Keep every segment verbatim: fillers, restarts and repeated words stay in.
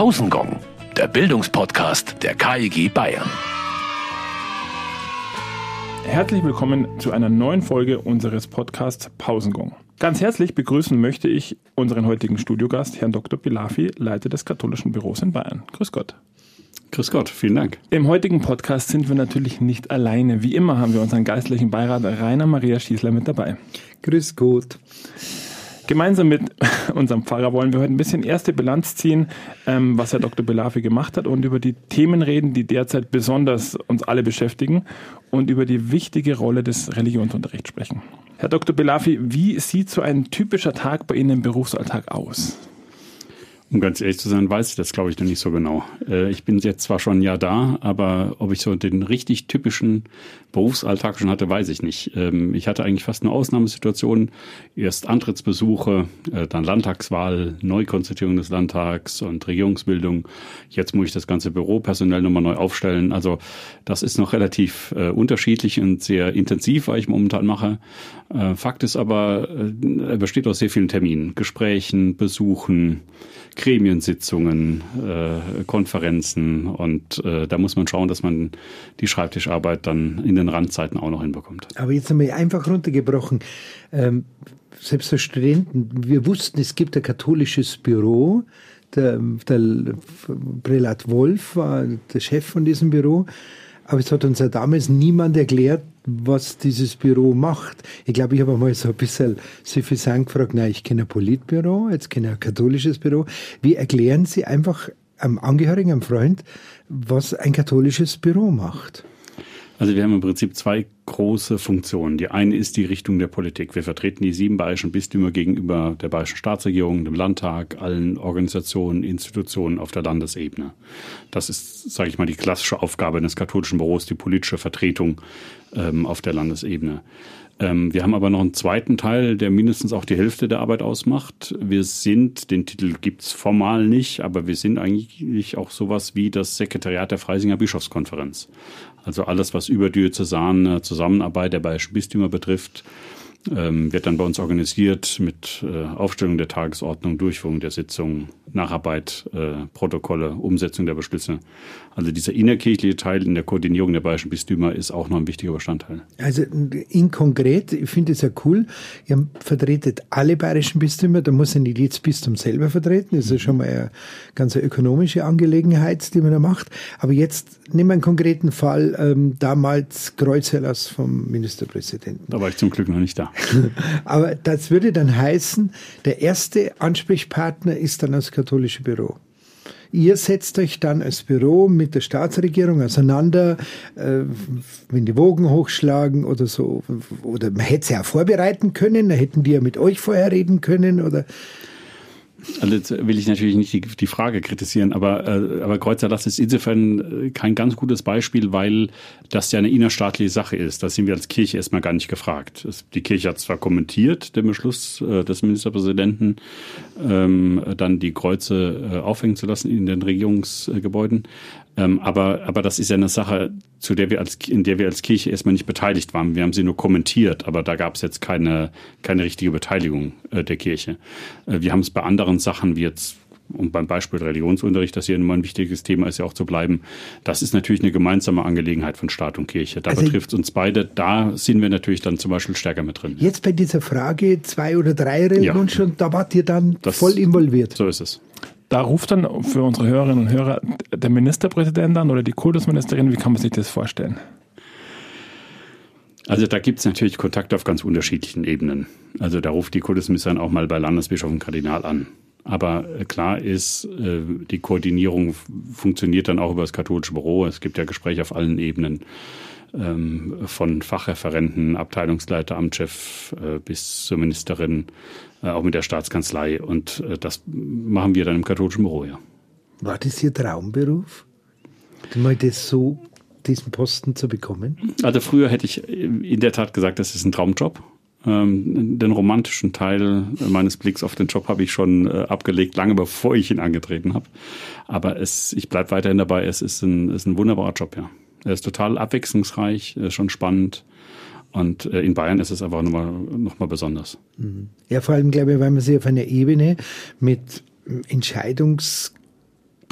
Pausengong, der Bildungspodcast der K I G Bayern. Herzlich willkommen zu einer neuen Folge unseres Podcasts Pausengong. Ganz herzlich begrüßen möchte ich unseren heutigen Studiogast, Herrn Doktor Pilafi, Leiter des katholischen Büros in Bayern. Grüß Gott. Grüß Gott, vielen Dank. Im heutigen Podcast sind wir natürlich nicht alleine. Wie immer haben wir unseren geistlichen Beirat Rainer Maria Schießler mit dabei. Grüß Gott. Gemeinsam mit unserem Pfarrer wollen wir heute ein bisschen erste Bilanz ziehen, ähm, was Herr Doktor Pilafi gemacht hat und über die Themen reden, die derzeit besonders uns alle beschäftigen und über die wichtige Rolle des Religionsunterrichts sprechen. Herr Doktor Pilafi, wie sieht so ein typischer Tag bei Ihnen im Berufsalltag aus? Um ganz ehrlich zu sein, weiß ich das, glaube ich, noch nicht so genau. Ich bin jetzt zwar schon ein Jahr da, aber ob ich so den richtig typischen Berufsalltag schon hatte, weiß ich nicht. Ich hatte eigentlich fast nur Ausnahmesituationen. Erst Antrittsbesuche, dann Landtagswahl, Neukonstituierung des Landtags und Regierungsbildung. Jetzt muss ich das ganze Büro personell nochmal neu aufstellen. Also das ist noch relativ unterschiedlich und sehr intensiv, was ich momentan mache. Fakt ist aber, er besteht aus sehr vielen Terminen, Gesprächen, Besuchen, Gremiensitzungen, äh, Konferenzen und äh, da muss man schauen, dass man die Schreibtischarbeit dann in den Randzeiten auch noch hinbekommt. Aber jetzt einmal einfach runtergebrochen, ähm, selbst für Studenten, wir wussten, es gibt ein katholisches Büro, der, der Prälat Wolf war der Chef von diesem Büro, aber es hat uns ja damals niemand erklärt, was dieses Büro macht. Ich glaube, ich habe mal so ein bisschen suffisant gefragt, na, ich kenne ein Politbüro, jetzt kenne ich ein katholisches Büro. Wie erklären Sie einfach einem Angehörigen, einem Freund, was ein katholisches Büro macht? Also wir haben im Prinzip zwei große Funktionen. Die eine ist die Richtung der Politik. Wir vertreten die sieben bayerischen Bistümer gegenüber der bayerischen Staatsregierung, dem Landtag, allen Organisationen, Institutionen auf der Landesebene. Das ist, sage ich mal, die klassische Aufgabe eines katholischen Büros, die politische Vertretung ähm, auf der Landesebene. Ähm, wir haben aber noch einen zweiten Teil, der mindestens auch die Hälfte der Arbeit ausmacht. Wir sind, den Titel gibt's formal nicht, aber wir sind eigentlich auch sowas wie das Sekretariat der Freisinger Bischofskonferenz. Also alles, was überdiözesane Zusammenarbeit der bayerischen Bistümer betrifft, ähm, wird dann bei uns organisiert mit äh, Aufstellung der Tagesordnung, Durchführung der Sitzungen, Nacharbeit, äh, Protokolle, Umsetzung der Beschlüsse. Also dieser innerkirchliche Teil in der Koordinierung der bayerischen Bistümer ist auch noch ein wichtiger Bestandteil. Also in konkret, ich finde es ja cool, ihr vertretet alle bayerischen Bistümer, da muss ja nicht jedes Bistum selber vertreten, das ist ja schon mal eine ganz ökonomische Angelegenheit, die man da macht. Aber jetzt nehmen wir einen konkreten Fall, ähm, damals Kreuzerlass vom Ministerpräsidenten. Da war ich zum Glück noch nicht da. Aber das würde dann heißen, der erste Ansprechpartner ist dann das katholische Büro. Ihr setzt euch dann als Büro mit der Staatsregierung auseinander, äh, wenn die Wogen hochschlagen oder so. Oder man hätte es ja auch vorbereiten können, da hätten die ja mit euch vorher reden können oder... Also jetzt will ich natürlich nicht die, die Frage kritisieren, aber, äh, aber Kreuzerlass ist insofern kein ganz gutes Beispiel, weil das ja eine innerstaatliche Sache ist. Da sind wir als Kirche erstmal gar nicht gefragt. Es, die Kirche hat zwar kommentiert, den Beschluss äh, des Ministerpräsidenten, ähm, dann die Kreuze äh, aufhängen zu lassen in den Regierungsgebäuden. Ähm, aber, aber das ist ja eine Sache, zu der wir als, in der wir als Kirche erstmal nicht beteiligt waren. Wir haben sie nur kommentiert, aber da gab es jetzt keine, keine richtige Beteiligung äh, der Kirche. Äh, wir haben es bei anderen Sachen wie jetzt, um beim Beispiel Religionsunterricht, das hier immer ein wichtiges Thema ist, ja auch zu bleiben. Das ist natürlich eine gemeinsame Angelegenheit von Staat und Kirche. Da also betrifft es uns beide. Da sind wir natürlich dann zum Beispiel stärker mit drin. Jetzt bei dieser Frage zwei oder drei Religionen ja. schon, da wart ihr dann das, voll involviert. So ist es. Da ruft dann für unsere Hörerinnen und Hörer der Ministerpräsident an oder die Kultusministerin. Wie kann man sich das vorstellen? Also da gibt es natürlich Kontakte auf ganz unterschiedlichen Ebenen. Also da ruft die Kultusministerin auch mal bei Landesbischof und Kardinal an. Aber klar ist, die Koordinierung funktioniert dann auch über das katholische Büro. Es gibt ja Gespräche auf allen Ebenen, von Fachreferenten, Abteilungsleiter, Amtschef bis zur Ministerin, auch mit der Staatskanzlei. Und das machen wir dann im katholischen Büro, ja. War das Ihr Traumberuf? Mal das so, diesen Posten zu bekommen? Also früher hätte ich in der Tat gesagt, das ist ein Traumjob. Ähm, den romantischen Teil meines Blicks auf den Job habe ich schon äh, abgelegt, lange bevor ich ihn angetreten habe. Aber es, ich bleibe weiterhin dabei, es ist ein, ist ein wunderbarer Job, ja. Er ist total abwechslungsreich, er ist schon spannend. Und äh, in Bayern ist es einfach nochmal noch mal besonders. Ja, vor allem, glaube ich, weil man sich auf einer Ebene mit Entscheidungs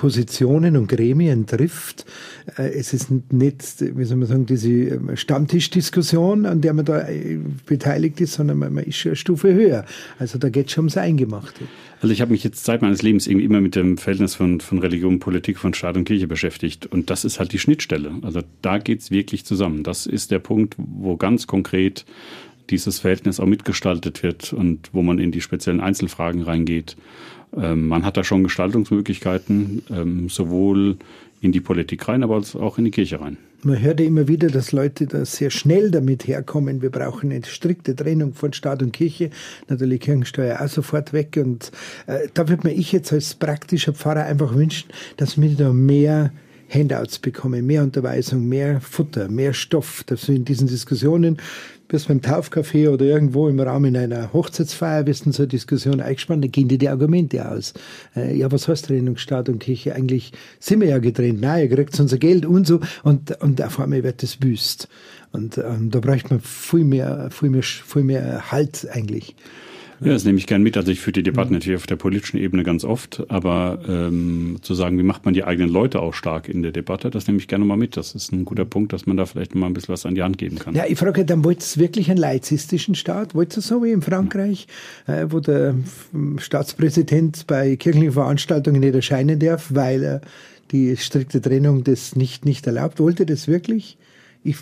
Positionen und Gremien trifft. Es ist nicht, wie soll man sagen, diese Stammtischdiskussion, an der man da beteiligt ist, sondern man ist schon eine Stufe höher. Also da geht es schon ums Eingemachte. Also ich habe mich jetzt Zeit meines Lebens irgendwie immer mit dem Verhältnis von, von Religion, Politik, von Staat und Kirche beschäftigt. Und das ist halt die Schnittstelle. Also da geht's wirklich zusammen. Das ist der Punkt, wo ganz konkret dieses Verhältnis auch mitgestaltet wird und wo man in die speziellen Einzelfragen reingeht. Ähm, man hat da schon Gestaltungsmöglichkeiten, ähm, sowohl in die Politik rein, aber auch in die Kirche rein. Man hört ja immer wieder, dass Leute da sehr schnell damit herkommen. Wir brauchen eine strikte Trennung von Staat und Kirche. Natürlich Kirchensteuer auch sofort weg. Und äh, da würde mir ich jetzt als praktischer Pfarrer einfach wünschen, dass wir da mehr Handouts bekommen, mehr Unterweisung, mehr Futter, mehr Stoff, dass wir in diesen Diskussionen, bis beim Taufcafé oder irgendwo im Rahmen einer Hochzeitsfeier, wirst du so eine Diskussion eingespannt, da gehen dir die Argumente aus. Äh, ja, was heißt Trennung Staat und Kirche? Eigentlich sind wir ja getrennt. Nein, ihr kriegt unser Geld und so. Und, und auf einmal wird das wüst. Und ähm, da bräuchte man viel mehr, viel mehr, viel mehr Halt eigentlich. Ja, das nehme ich gern mit. Also ich führe die Debatten natürlich auf der politischen Ebene ganz oft, aber ähm, zu sagen, wie macht man die eigenen Leute auch stark in der Debatte, das nehme ich gerne mal mit. Das ist ein guter Punkt, dass man da vielleicht mal ein bisschen was an die Hand geben kann. Ja, ich frage, dann wollt ihr wirklich einen laizistischen Staat? Wollt ihr so wie in Frankreich, äh, wo der Staatspräsident bei kirchlichen Veranstaltungen nicht erscheinen darf, weil er die strikte Trennung das nicht, nicht erlaubt? Wollt ihr das wirklich? Ich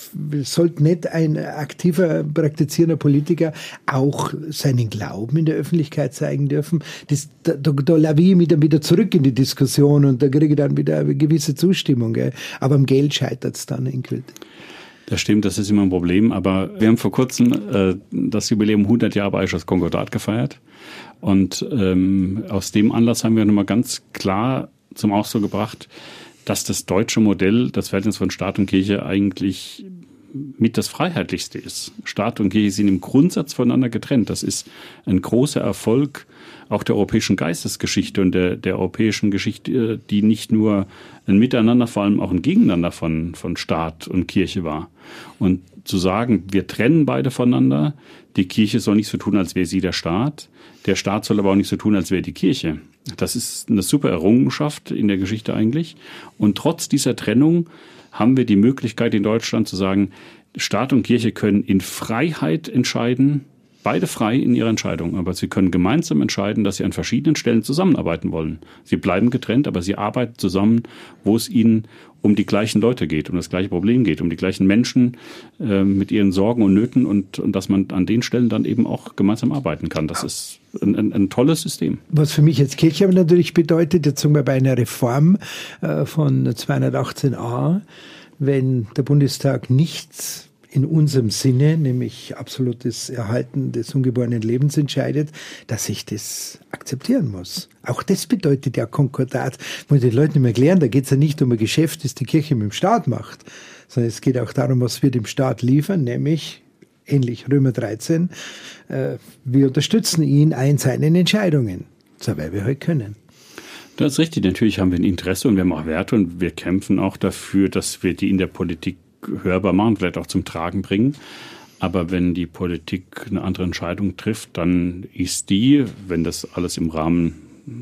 sollte nicht ein aktiver, praktizierender Politiker auch seinen Glauben in der Öffentlichkeit zeigen dürfen? Das, da, da, da laviere ich mich dann wieder zurück in die Diskussion und da kriege ich dann wieder eine gewisse Zustimmung. Gell? Aber am Geld scheitert es dann endgültig. Das stimmt, das ist immer ein Problem. Aber wir haben vor kurzem äh, das Jubiläum hundert Jahre Bayerisches Konkordat gefeiert. Und ähm, aus dem Anlass haben wir nochmal ganz klar zum Ausdruck gebracht, dass das deutsche Modell, das Verhältnis von Staat und Kirche eigentlich mit das Freiheitlichste ist. Staat und Kirche sind im Grundsatz voneinander getrennt. Das ist ein großer Erfolg auch der europäischen Geistesgeschichte und der, der europäischen Geschichte, die nicht nur ein Miteinander, vor allem auch ein Gegeneinander von, von Staat und Kirche war. Und zu sagen, wir trennen beide voneinander, die Kirche soll nicht so tun, als wäre sie der Staat, der Staat soll aber auch nicht so tun, als wäre die Kirche. Das ist eine super Errungenschaft in der Geschichte eigentlich. Und trotz dieser Trennung haben wir die Möglichkeit in Deutschland zu sagen, Staat und Kirche können in Freiheit entscheiden, beide frei in ihrer Entscheidung, aber sie können gemeinsam entscheiden, dass sie an verschiedenen Stellen zusammenarbeiten wollen. Sie bleiben getrennt, aber sie arbeiten zusammen, wo es ihnen um die gleichen Leute geht, um das gleiche Problem geht, um die gleichen Menschen äh, mit ihren Sorgen und Nöten und, und dass man an den Stellen dann eben auch gemeinsam arbeiten kann. Das ist ein, ein, ein tolles System. Was für mich als Kirche aber natürlich bedeutet, jetzt sagen wir bei einer Reform äh, von zweihundertachtzehn a, wenn der Bundestag nichts in unserem Sinne, nämlich absolutes Erhalten des ungeborenen Lebens entscheidet, dass ich das akzeptieren muss. Auch das bedeutet ja Konkordat. Wollen die Leute nicht mehr erklären, da geht es ja nicht um ein Geschäft, das die Kirche mit dem Staat macht, sondern es geht auch darum, was wir dem Staat liefern, nämlich, ähnlich Römer dreizehn, äh, wir unterstützen ihn in seinen Entscheidungen, so weil wir halt können. Das ist richtig. Natürlich haben wir ein Interesse und wir haben auch Werte und wir kämpfen auch dafür, dass wir die in der Politik hörbar machen, vielleicht auch zum Tragen bringen. Aber wenn die Politik eine andere Entscheidung trifft, dann ist die, wenn das alles im Rahmen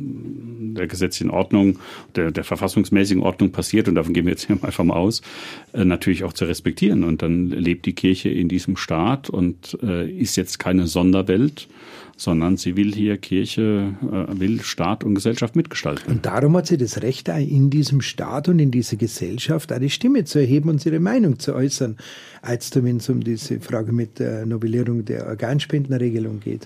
der gesetzlichen Ordnung, der, der verfassungsmäßigen Ordnung passiert, und davon gehen wir jetzt hier einfach mal aus, äh, natürlich auch zu respektieren. Und dann lebt die Kirche in diesem Staat und äh, ist jetzt keine Sonderwelt, sondern sie will hier Kirche, äh, will Staat und Gesellschaft mitgestalten. Und darum hat sie das Recht, in diesem Staat und in dieser Gesellschaft eine Stimme zu erheben und ihre Meinung zu äußern, als wenn es um diese Frage mit der Novellierung der Organspendenregelung geht.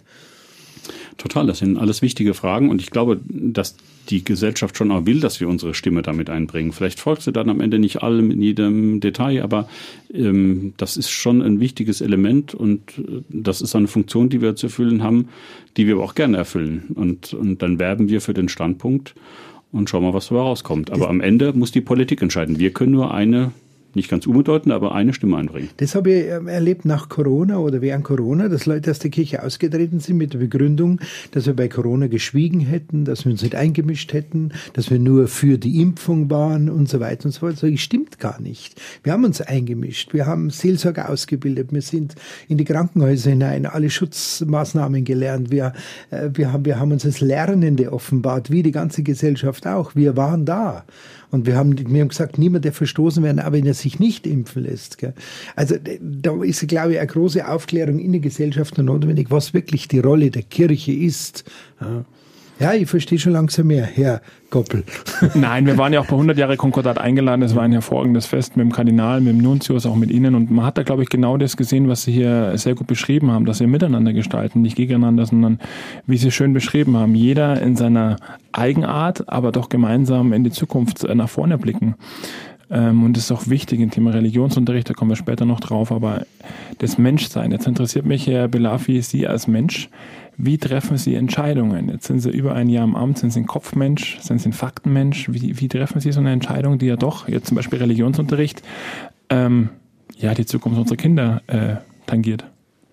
Total, das sind alles wichtige Fragen und ich glaube, dass die Gesellschaft schon auch will, dass wir unsere Stimme damit einbringen. Vielleicht folgt sie dann am Ende nicht allem in jedem Detail, aber ähm, das ist schon ein wichtiges Element und äh, das ist eine Funktion, die wir zu erfüllen haben, die wir aber auch gerne erfüllen. Und, und dann werben wir für den Standpunkt und schauen mal, was dabei rauskommt. Aber am Ende muss die Politik entscheiden. Wir können nur eine nicht ganz unbedeutend, aber eine Stimme einbringen. Das habe ich erlebt nach Corona oder während Corona, dass Leute aus der Kirche ausgetreten sind mit der Begründung, dass wir bei Corona geschwiegen hätten, dass wir uns nicht eingemischt hätten, dass wir nur für die Impfung waren und so weiter und so fort. Das stimmt gar nicht. Wir haben uns eingemischt, wir haben Seelsorger ausgebildet, wir sind in die Krankenhäuser hinein, alle Schutzmaßnahmen gelernt, wir, wir, haben, wir haben uns als Lernende offenbart, wie die ganze Gesellschaft auch. Wir waren da. Und wir haben, wir haben gesagt, niemand, der verstoßen werden, aber wenn er sich nicht impfen lässt. Gell. Also da ist, glaube ich, eine große Aufklärung in der Gesellschaft notwendig, was wirklich die Rolle der Kirche ist. Ja. Ja, ich verstehe schon langsam mehr, Herr Goppel. Nein, wir waren ja auch bei hundert Jahre Konkordat eingeladen. Es war ein hervorragendes Fest mit dem Kardinal, mit dem Nuntius, auch mit Ihnen. Und man hat da, glaube ich, genau das gesehen, was Sie hier sehr gut beschrieben haben, dass wir miteinander gestalten, nicht gegeneinander, sondern wie Sie schön beschrieben haben, jeder in seiner Eigenart, aber doch gemeinsam in die Zukunft nach vorne blicken. Und das ist auch wichtig im Thema Religionsunterricht, da kommen wir später noch drauf, aber das Menschsein. Jetzt interessiert mich, Herr Belafi, Sie als Mensch. Wie treffen Sie Entscheidungen? Jetzt sind Sie über ein Jahr im Amt, sind Sie ein Kopfmensch, sind Sie ein Faktenmensch? Wie, wie treffen Sie so eine Entscheidung, die ja doch, jetzt zum Beispiel Religionsunterricht, ähm, ja, die Zukunft unserer Kinder äh, tangiert?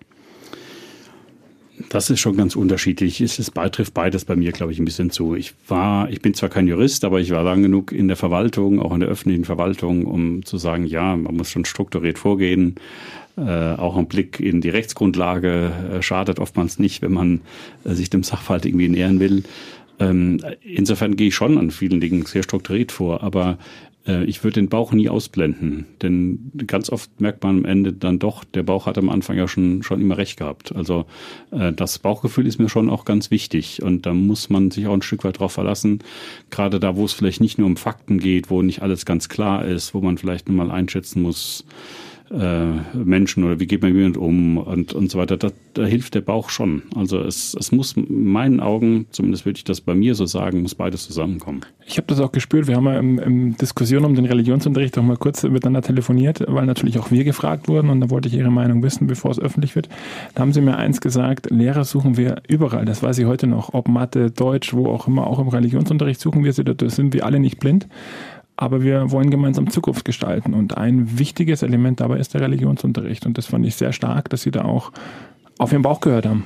Das ist schon ganz unterschiedlich. Es ist, trifft beides bei mir, glaube ich, ein bisschen zu. Ich war, ich bin zwar kein Jurist, aber ich war lang genug in der Verwaltung, auch in der öffentlichen Verwaltung, um zu sagen, ja, man muss schon strukturiert vorgehen. Äh, auch ein Blick in die Rechtsgrundlage äh, schadet oftmals nicht, wenn man äh, sich dem Sachverhalt irgendwie nähern will. Ähm, insofern gehe ich schon an vielen Dingen sehr strukturiert vor, aber äh, ich würde den Bauch nie ausblenden, denn ganz oft merkt man am Ende dann doch, der Bauch hat am Anfang ja schon schon immer recht gehabt. Also äh, das Bauchgefühl ist mir schon auch ganz wichtig und da muss man sich auch ein Stück weit drauf verlassen, gerade da, wo es vielleicht nicht nur um Fakten geht, wo nicht alles ganz klar ist, wo man vielleicht nur mal einschätzen muss, Menschen oder wie geht man mit um und, und so weiter, da, da hilft der Bauch schon. Also es, es muss in meinen Augen, zumindest würde ich das bei mir so sagen, muss beides zusammenkommen. Ich habe das auch gespürt, wir haben ja im, im Diskussion um den Religionsunterricht auch mal kurz miteinander telefoniert, weil natürlich auch wir gefragt wurden und da wollte ich Ihre Meinung wissen, bevor es öffentlich wird. Da haben Sie mir eins gesagt, Lehrer suchen wir überall, das weiß ich heute noch, ob Mathe, Deutsch, wo auch immer, auch im Religionsunterricht suchen wir sie, da sind wir alle nicht blind. Aber wir wollen gemeinsam Zukunft gestalten. Und ein wichtiges Element dabei ist der Religionsunterricht. Und das fand ich sehr stark, dass Sie da auch auf Ihren Bauch gehört haben.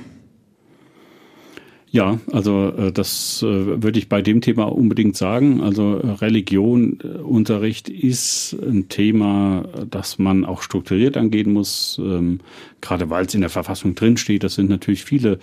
Ja, also das würde ich bei dem Thema unbedingt sagen. Also Religionunterricht ist ein Thema, das man auch strukturiert angehen muss, gerade weil es in der Verfassung drinsteht. Das sind natürlich viele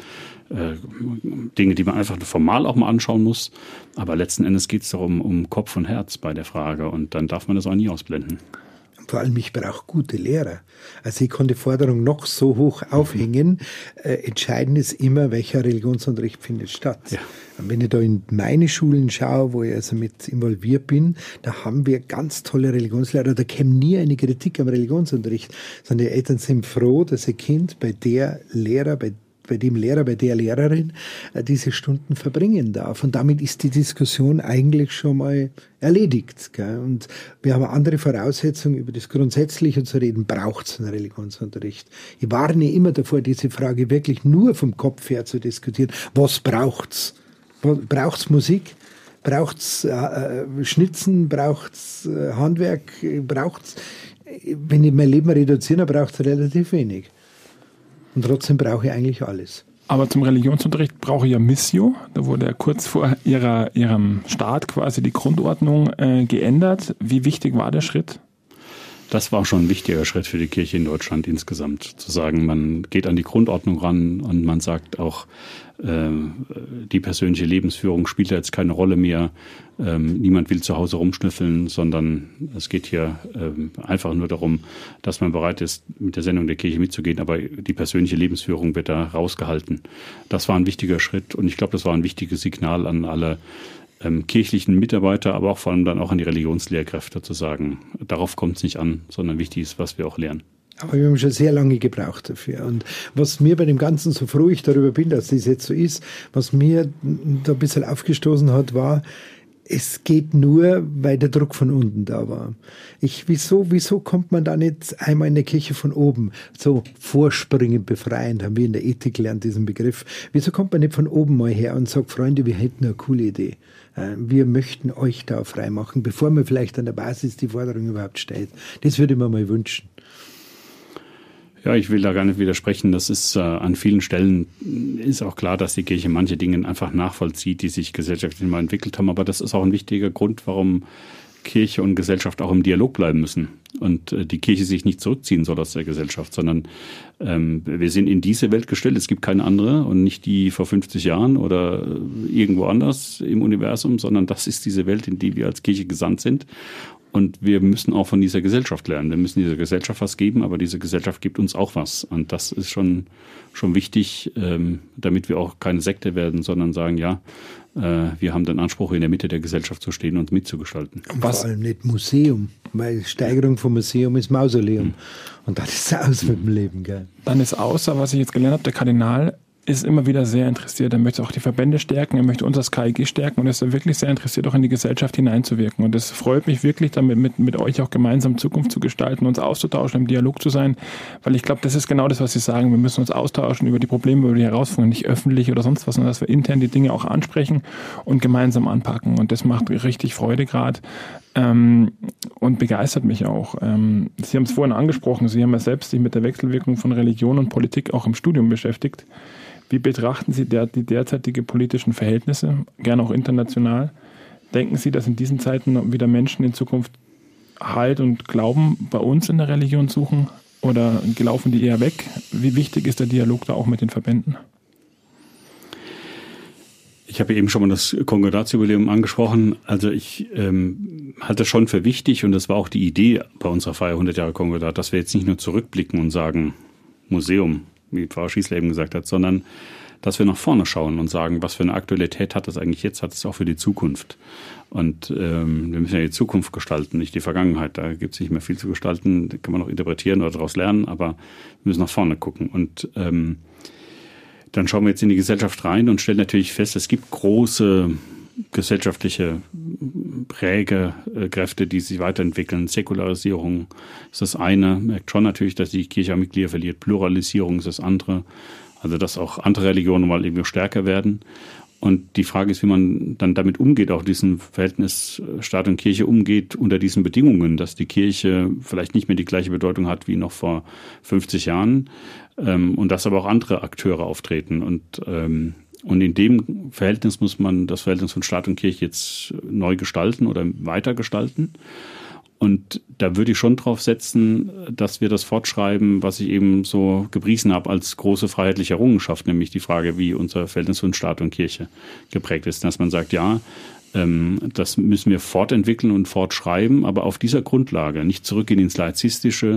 Dinge, die man einfach formal auch mal anschauen muss. Aber letzten Endes geht es darum, um Kopf und Herz bei der Frage. Und dann darf man das auch nie ausblenden. Vor allem, ich brauche gute Lehrer. Also ich kann die Forderung noch so hoch aufhängen. Äh, entscheidend ist immer, welcher Religionsunterricht findet statt. Ja. Und wenn ich da in meine Schulen schaue, wo ich also mit involviert bin, da haben wir ganz tolle Religionslehrer. Da käme nie eine Kritik am Religionsunterricht, sondern die Eltern sind froh, dass ihr Kind bei der Lehrer, bei bei dem Lehrer, bei der Lehrerin diese Stunden verbringen darf. Und damit ist die Diskussion eigentlich schon mal erledigt. Gell? Und wir haben andere Voraussetzungen, über das Grundsätzliche zu reden. Braucht es einen Religionsunterricht? Ich warne immer davor, diese Frage wirklich nur vom Kopf her zu diskutieren. Was braucht's? Braucht's Musik? Braucht's äh, Schnitzen? Braucht's äh, Handwerk? Braucht's, wenn ich mein Leben reduziere, braucht's relativ wenig. Und trotzdem brauche ich eigentlich alles. Aber zum Religionsunterricht brauche ich ja Missio. Da wurde ja kurz vor ihrer, ihrem Start quasi die Grundordnung äh, geändert. Wie wichtig war der Schritt? Das war schon ein wichtiger Schritt für die Kirche in Deutschland insgesamt. Zu sagen, man geht an die Grundordnung ran und man sagt auch, äh, die persönliche Lebensführung spielt ja jetzt keine Rolle mehr. Ähm, niemand will zu Hause rumschnüffeln, sondern es geht hier ähm, einfach nur darum, dass man bereit ist, mit der Sendung der Kirche mitzugehen, aber die persönliche Lebensführung wird da rausgehalten. Das war ein wichtiger Schritt und ich glaube, das war ein wichtiges Signal an alle ähm, kirchlichen Mitarbeiter, aber auch vor allem dann auch an die Religionslehrkräfte zu sagen, darauf kommt es nicht an, sondern wichtig ist, was wir auch lernen. Aber wir haben schon sehr lange gebraucht dafür. Und was mir bei dem Ganzen, so froh ich darüber bin, dass das jetzt so ist, was mir da ein bisschen aufgestoßen hat, war, es geht nur, weil der Druck von unten da war. Ich, wieso, wieso kommt man da nicht einmal in der Kirche von oben, so vorspringend befreiend, haben wir in der Ethik gelernt, diesen Begriff. Wieso kommt man nicht von oben mal her und sagt, Freunde, wir hätten eine coole Idee. Wir möchten euch da frei machen, bevor man vielleicht an der Basis die Forderung überhaupt stellt. Das würde ich mir mal wünschen. Ja, ich will da gar nicht widersprechen. Das ist äh, an vielen Stellen ist auch klar, dass die Kirche manche Dinge einfach nachvollzieht, die sich gesellschaftlich mal entwickelt haben. Aber das ist auch ein wichtiger Grund, warum Kirche und Gesellschaft auch im Dialog bleiben müssen. Und äh, die Kirche sich nicht zurückziehen soll aus der Gesellschaft, sondern ähm, wir sind in diese Welt gestellt. Es gibt keine andere und nicht die vor fünfzig Jahren oder irgendwo anders im Universum, sondern das ist diese Welt, in die wir als Kirche gesandt sind. Und wir müssen auch von dieser Gesellschaft lernen. Wir müssen dieser Gesellschaft was geben, aber diese Gesellschaft gibt uns auch was. Und das ist schon, schon wichtig, ähm, damit wir auch keine Sekte werden, sondern sagen, ja, äh, wir haben den Anspruch, in der Mitte der Gesellschaft zu stehen und mitzugestalten. Und was? Vor allem nicht Museum, weil Steigerung vom Museum ist Mausoleum. Hm. Und dann ist es aus mit dem Leben. Gell? Dann ist außer, was ich jetzt gelernt habe, der Kardinal ist immer wieder sehr interessiert. Er möchte auch die Verbände stärken, er möchte uns als K I G stärken und ist wirklich sehr interessiert, auch in die Gesellschaft hineinzuwirken. Und es freut mich wirklich, damit mit, mit euch auch gemeinsam Zukunft zu gestalten, uns auszutauschen, im Dialog zu sein, weil ich glaube, das ist genau das, was Sie sagen. Wir müssen uns austauschen über die Probleme, über die Herausforderungen, nicht öffentlich oder sonst was, sondern dass wir intern die Dinge auch ansprechen und gemeinsam anpacken. Und das macht richtig Freude gerade. Ähm, und begeistert mich auch. Ähm, Sie haben es vorhin angesprochen, Sie haben ja selbst sich mit der Wechselwirkung von Religion und Politik auch im Studium beschäftigt. Wie betrachten Sie der, die derzeitige politischen Verhältnisse, gerne auch international? Denken Sie, dass in diesen Zeiten wieder Menschen in Zukunft Halt und Glauben bei uns in der Religion suchen oder laufen die eher weg? Wie wichtig ist der Dialog da auch mit den Verbänden? Ich habe eben schon mal das Konkordatsjubiläum angesprochen. Also ich ähm, halte das schon für wichtig und das war auch die Idee bei unserer Feier hundert Jahre Konkordat, dass wir jetzt nicht nur zurückblicken und sagen, Museum, wie Frau Schießler eben gesagt hat, sondern dass wir nach vorne schauen und sagen, was für eine Aktualität hat das eigentlich jetzt, hat es auch für die Zukunft. Und ähm, wir müssen ja die Zukunft gestalten, nicht die Vergangenheit. Da gibt es nicht mehr viel zu gestalten, da kann man noch interpretieren oder daraus lernen, aber wir müssen nach vorne gucken. Und ähm, dann schauen wir jetzt in die Gesellschaft rein und stellen natürlich fest, es gibt große gesellschaftliche Prägekräfte, die sich weiterentwickeln. Säkularisierung ist das eine. Merkt schon natürlich, dass die Kirche Mitglieder verliert. Pluralisierung ist das andere. Also, dass auch andere Religionen mal irgendwie stärker werden. Und die Frage ist, wie man dann damit umgeht, auch diesen Verhältnis Staat und Kirche umgeht unter diesen Bedingungen, dass die Kirche vielleicht nicht mehr die gleiche Bedeutung hat wie noch vor fünfzig Jahren ähm, und dass aber auch andere Akteure auftreten. Und ähm, Und in dem Verhältnis muss man das Verhältnis von Staat und Kirche jetzt neu gestalten oder weiter gestalten. Und da würde ich schon drauf setzen, dass wir das fortschreiben, was ich eben so gepriesen habe als große freiheitliche Errungenschaft, nämlich die Frage, wie unser Verhältnis von Staat und Kirche geprägt ist. Dass man sagt, ja, das müssen wir fortentwickeln und fortschreiben, aber auf dieser Grundlage, nicht zurückgehen ins Laizistische,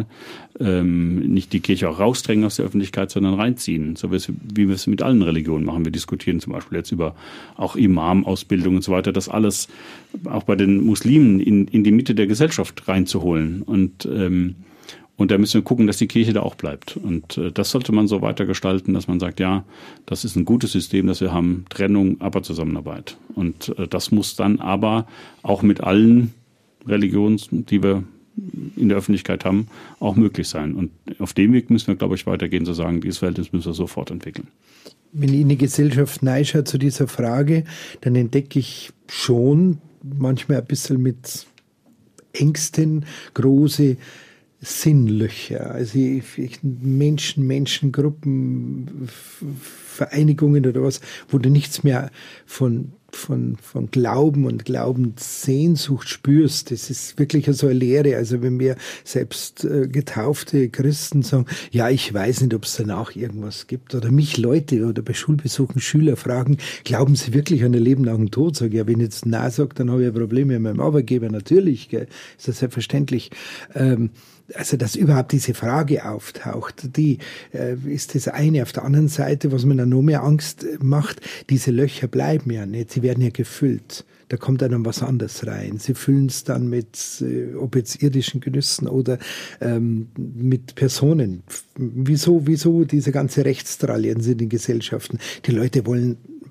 nicht die Kirche auch rausdrängen aus der Öffentlichkeit, sondern reinziehen, so wie wir es mit allen Religionen machen. Wir diskutieren zum Beispiel jetzt über auch Imam-Ausbildung und so weiter, das alles auch bei den Muslimen in, in die Mitte der Gesellschaft reinzuholen. Und ähm, Und da müssen wir gucken, dass die Kirche da auch bleibt. Und äh, das sollte man so weiter gestalten, dass man sagt, ja, das ist ein gutes System, das wir haben, Trennung, aber Zusammenarbeit. Und äh, das muss dann aber auch mit allen Religionen, die wir in der Öffentlichkeit haben, auch möglich sein. Und auf dem Weg müssen wir, glaube ich, weitergehen, zu sagen, dieses Verhältnis müssen wir sofort entwickeln. Wenn ich in die Gesellschaft reinschaue zu dieser Frage, dann entdecke ich schon manchmal ein bisschen mit Ängsten große Sinnlöcher, also ich, Menschen, Menschengruppen, Vereinigungen oder was, wo du nichts mehr von, von, von Glauben und Glaubenssehnsucht spürst. Das ist wirklich so eine Lehre. Also wenn wir selbst äh, getaufte Christen sagen, ja, ich weiß nicht, ob es danach irgendwas gibt. Oder mich Leute oder bei Schulbesuchen Schüler fragen, glauben sie wirklich an ein Leben nach dem Tod? Sag ich, ja, wenn ich jetzt Nein sage, dann habe ich ein Problem mit meinem Arbeitgeber. Natürlich, gell, ist das selbstverständlich. Ähm, Also, dass überhaupt diese Frage auftaucht, die äh, ist das eine. Auf der anderen Seite, was mir dann noch mehr Angst macht, diese Löcher bleiben ja nicht, sie werden ja gefüllt. Da kommt dann was anderes rein. Sie füllen es dann mit, äh, ob jetzt irdischen Genüssen oder ähm, mit Personen. Wieso, wieso diese ganze Rechtstralliens in den Gesellschaften? Die Leute wollen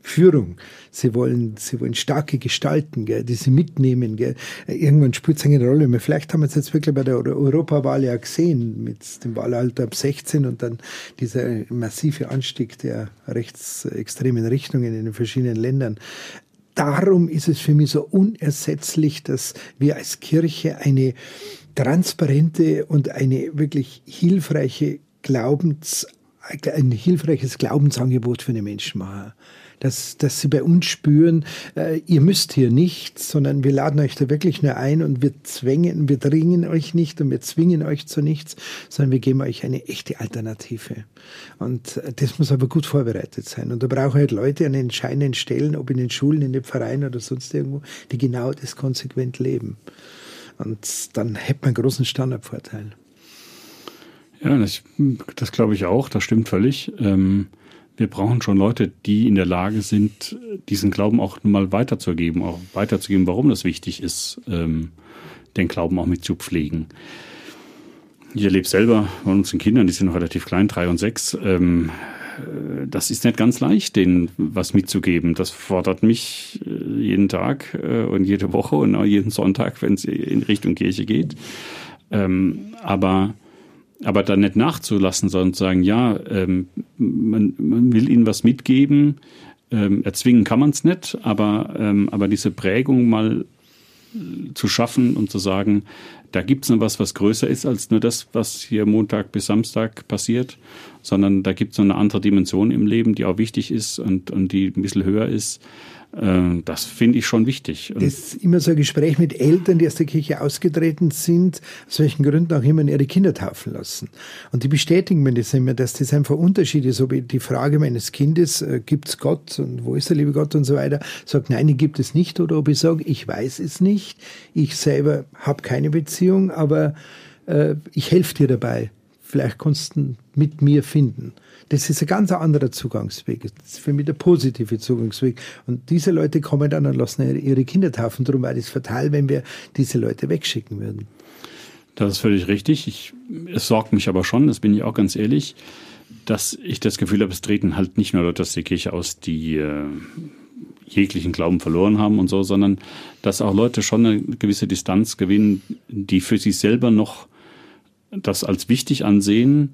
Führung. Sie wollen, sie wollen starke Gestalten, gell, die sie mitnehmen. Gell. Irgendwann spielt es eine Rolle mehr. Vielleicht haben wir es jetzt wirklich bei der Europawahl ja gesehen, mit dem Wahlalter ab sechzehn und dann dieser massive Anstieg der rechtsextremen Richtungen in den verschiedenen Ländern. Darum ist es für mich so unersetzlich, dass wir als Kirche eine transparente und eine wirklich hilfreiche Glaubens, ein hilfreiches Glaubensangebot für die Menschen machen. Dass, dass sie bei uns spüren, äh, ihr müsst hier nicht, sondern wir laden euch da wirklich nur ein und wir zwängen, wir dringen euch nicht und wir zwingen euch zu nichts, sondern wir geben euch eine echte Alternative. Und äh, das muss aber gut vorbereitet sein. Und da brauchen halt Leute an entscheidenden Stellen, ob in den Schulen, in den Vereinen oder sonst irgendwo, die genau das konsequent leben. Und dann hätte man einen großen Standardvorteil. Ja, das, das glaube ich auch, das stimmt völlig. Ähm Wir brauchen schon Leute, die in der Lage sind, diesen Glauben auch mal weiterzugeben, auch weiterzugeben, warum das wichtig ist, ähm, den Glauben auch mitzupflegen. Ich erlebe selber von unseren Kindern, die sind noch relativ klein, drei und sechs, ähm, das ist nicht ganz leicht, denen was mitzugeben. Das fordert mich jeden Tag äh, und jede Woche und auch jeden Sonntag, wenn es in Richtung Kirche geht. Ähm, aber Aber dann nicht nachzulassen, sondern zu sagen, ja, ähm, man, man will ihnen was mitgeben, ähm, erzwingen kann man es nicht, aber, ähm, aber diese Prägung mal zu schaffen und zu sagen, da gibt es noch was, was größer ist als nur das, was hier Montag bis Samstag passiert, sondern da gibt es noch eine andere Dimension im Leben, die auch wichtig ist und, und die ein bisschen höher ist. Das finde ich schon wichtig. Und das ist immer so ein Gespräch mit Eltern, die aus der Kirche ausgetreten sind, aus welchen Gründen auch immer ihre Kinder taufen lassen. Und die bestätigen mir das immer, dass das einfach Unterschied ist, ob ich die Frage meines Kindes, äh, gibt es Gott und wo ist der liebe Gott und so weiter, sagt, nein, die gibt es nicht, oder ob ich sage, ich weiß es nicht, ich selber habe keine Beziehung, aber äh, ich helfe dir dabei. Vielleicht kannst du mit mir finden. Das ist ein ganz anderer Zugangsweg. Das ist für mich der positive Zugangsweg. Und diese Leute kommen dann und lassen ihre Kinder taufen. Darum wäre es fatal, wenn wir diese Leute wegschicken würden. Das ist völlig richtig. Ich, es sorgt mich aber schon, das bin ich auch ganz ehrlich, dass ich das Gefühl habe, es treten halt nicht nur Leute aus der Kirche aus, die äh, jeglichen Glauben verloren haben und so, sondern dass auch Leute schon eine gewisse Distanz gewinnen, die für sich selber noch das als wichtig ansehen,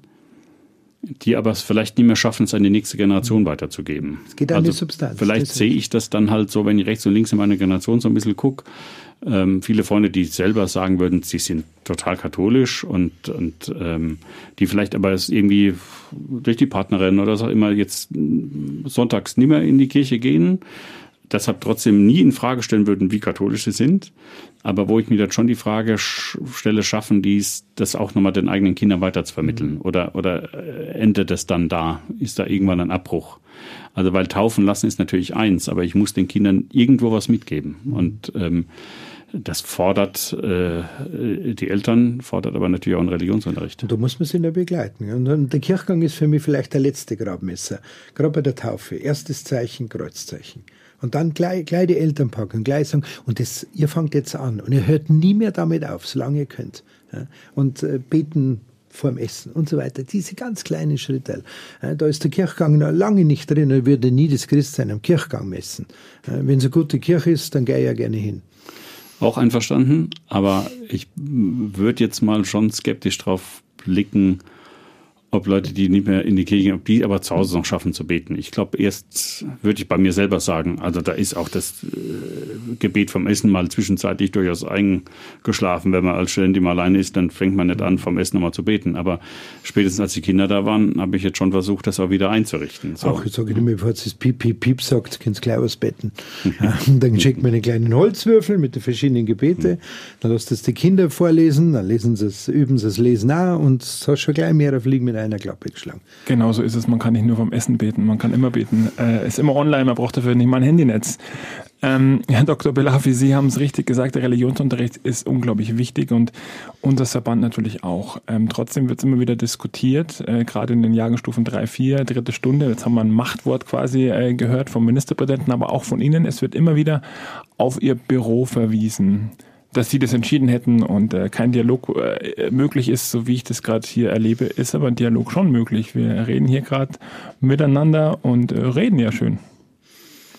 die aber es vielleicht nicht mehr schaffen, es an die nächste Generation weiterzugeben. Es geht an also die Substanz. Vielleicht sehe ich das dann halt so, wenn ich rechts und links in meiner Generation so ein bisschen gucke. Ähm, viele Freunde, die selber sagen würden, sie sind total katholisch und, und ähm, die vielleicht aber es irgendwie durch die Partnerin oder so immer jetzt sonntags nicht mehr in die Kirche gehen, deshalb trotzdem nie in Frage stellen würden, wie katholisch sie sind. Aber wo ich mir dann schon die Frage stelle, schaffen die es, das auch nochmal den eigenen Kindern weiter zu vermitteln? Oder, oder endet es dann da? Ist da irgendwann ein Abbruch? Also, weil taufen lassen ist natürlich eins, aber ich muss den Kindern irgendwo was mitgeben. Und ähm, das fordert äh, die Eltern, fordert aber natürlich auch einen Religionsunterricht. Und da muss man sie nur begleiten. Und dann, der Kirchgang ist für mich vielleicht der letzte Grabmesser. Gerade bei der Taufe. Erstes Zeichen, Kreuzzeichen. Und dann gleich, gleich die Eltern packen, gleich sagen, und das, ihr fangt jetzt an. Und ihr hört nie mehr damit auf, solange ihr könnt. Ja? Und äh, beten vorm Essen und so weiter. Diese ganz kleinen Schritte. Ja, da ist der Kirchgang noch lange nicht drin. Er würde nie das Christsein am Kirchgang messen. Ja, wenn es eine gute Kirche ist, dann gehe ich ja gerne hin. Auch einverstanden, aber ich würde jetzt mal schon skeptisch drauf blicken, ob Leute, die nicht mehr in die Kirche gehen, ob die aber zu Hause noch schaffen zu beten. Ich glaube, erst würde ich bei mir selber sagen, also da ist auch das äh, Gebet vom Essen mal zwischenzeitlich durchaus eingeschlafen. Wenn man als Studentin mal alleine ist, dann fängt man nicht an, vom Essen nochmal zu beten. Aber spätestens als die Kinder da waren, habe ich jetzt schon versucht, das auch wieder einzurichten. So. Auch, ich sage immer, bevor es Piep, Piep, Piep sagt, könnt ihr gleich ausbetten. Ja, und dann schickt man einen kleinen Holzwürfel mit den verschiedenen Gebete, dann lasst es die Kinder vorlesen, dann lesen sie es, üben sie das Lesen auch und es hast schon gleich mehr Fliegen mit einer Klappe geschlagen. Genau so ist es. Man kann nicht nur vom Essen beten, man kann immer beten. Äh, ist immer online, man braucht dafür nicht mal ein Handynetz. Ähm, Herr Doktor Belafi, Sie haben es richtig gesagt, der Religionsunterricht ist unglaublich wichtig und unser Verband natürlich auch. Ähm, trotzdem wird es immer wieder diskutiert, äh, gerade in den Jahrgangsstufen drei, vier, dritte Stunde. Jetzt haben wir ein Machtwort quasi äh, gehört vom Ministerpräsidenten, aber auch von Ihnen. Es wird immer wieder auf Ihr Büro verwiesen, dass sie das entschieden hätten und äh, kein Dialog äh, möglich ist, so wie ich das gerade hier erlebe, ist aber ein Dialog schon möglich. Wir reden hier gerade miteinander und äh, reden ja schön.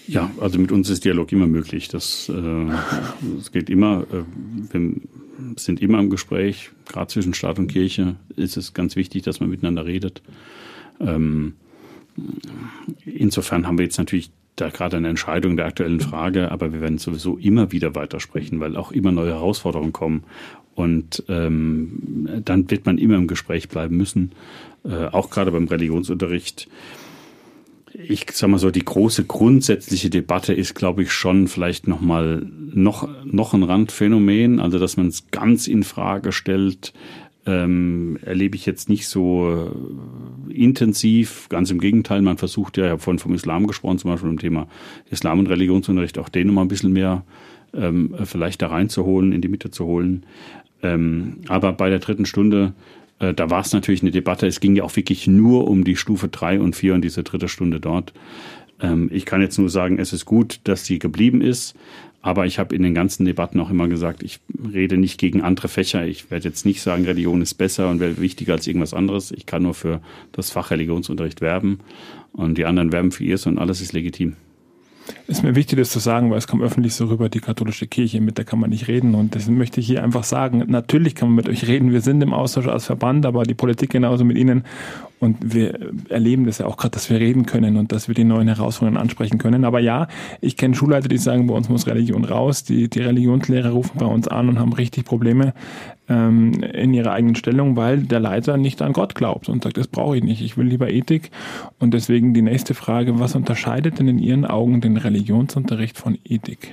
Ja, also mit uns ist Dialog immer möglich. Das, äh, das geht immer. Äh, wir sind immer im Gespräch. Gerade zwischen Staat und Kirche ist es ganz wichtig, dass man miteinander redet. Ähm, insofern haben wir jetzt natürlich da gerade eine Entscheidung der aktuellen Frage, aber wir werden sowieso immer wieder weitersprechen, weil auch immer neue Herausforderungen kommen. Und ähm, dann wird man immer im Gespräch bleiben müssen, äh, auch gerade beim Religionsunterricht. Ich sag mal so, die große grundsätzliche Debatte ist, glaube ich, schon vielleicht noch mal noch, noch ein Randphänomen, also dass man es ganz in Frage stellt, ähm, erlebe ich jetzt nicht so intensiv. Ganz im Gegenteil, man versucht ja, ich habe vorhin vom Islam gesprochen, zum Beispiel im Thema Islam- und Religionsunterricht, auch den noch mal ein bisschen mehr ähm, vielleicht da reinzuholen, in die Mitte zu holen. Ähm, aber bei der dritten Stunde, äh, da war es natürlich eine Debatte. Es ging ja auch wirklich nur um die Stufe drei und vier und diese dritte Stunde dort. Ähm, ich kann jetzt nur sagen, es ist gut, dass sie geblieben ist. Aber ich habe in den ganzen Debatten auch immer gesagt, ich rede nicht gegen andere Fächer. Ich werde jetzt nicht sagen, Religion ist besser und wäre wichtiger als irgendwas anderes. Ich kann nur für das Fach Religionsunterricht werben und die anderen werben für ihrs und alles ist legitim. Ist mir wichtig, das zu sagen, weil es kommt öffentlich so rüber, die katholische Kirche, mit der kann man nicht reden. Und das möchte ich hier einfach sagen. Natürlich kann man mit euch reden. Wir sind im Austausch als Verband, aber die Politik genauso mit Ihnen. Und wir erleben das ja auch gerade, dass wir reden können und dass wir die neuen Herausforderungen ansprechen können. Aber ja, ich kenne Schulleiter, die sagen, bei uns muss Religion raus. Die, die Religionslehrer rufen bei uns an und haben richtig Probleme ähm, in ihrer eigenen Stellung, weil der Leiter nicht an Gott glaubt und sagt, das brauche ich nicht. Ich will lieber Ethik. Und deswegen die nächste Frage, was unterscheidet denn in Ihren Augen den Religionsunterricht von Ethik?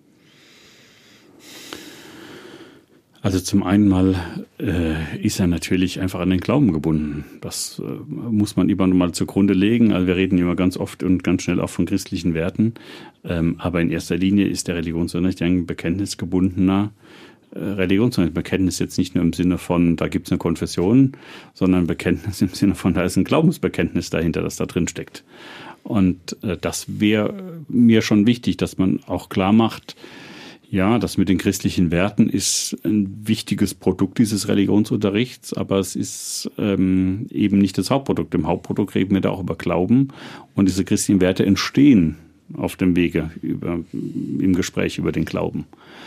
Also zum einen mal äh, ist er natürlich einfach an den Glauben gebunden. Das äh, muss man immer mal zugrunde legen. Also wir reden immer ganz oft und ganz schnell auch von christlichen Werten. Ähm, aber in erster Linie ist der Religionsunterricht ein bekenntnisgebundener äh, Religionsunterricht. Bekenntnis jetzt nicht nur im Sinne von, da gibt es eine Konfession, sondern Bekenntnis im Sinne von, da ist ein Glaubensbekenntnis dahinter, das da drin steckt. Und äh, das wäre mir schon wichtig, dass man auch klar macht, ja, das mit den christlichen Werten ist ein wichtiges Produkt dieses Religionsunterrichts, aber es ist ähm, eben nicht das Hauptprodukt. Im Hauptprodukt reden wir da auch über Glauben und diese christlichen Werte entstehen auf dem Wege über, im Gespräch über den Glauben.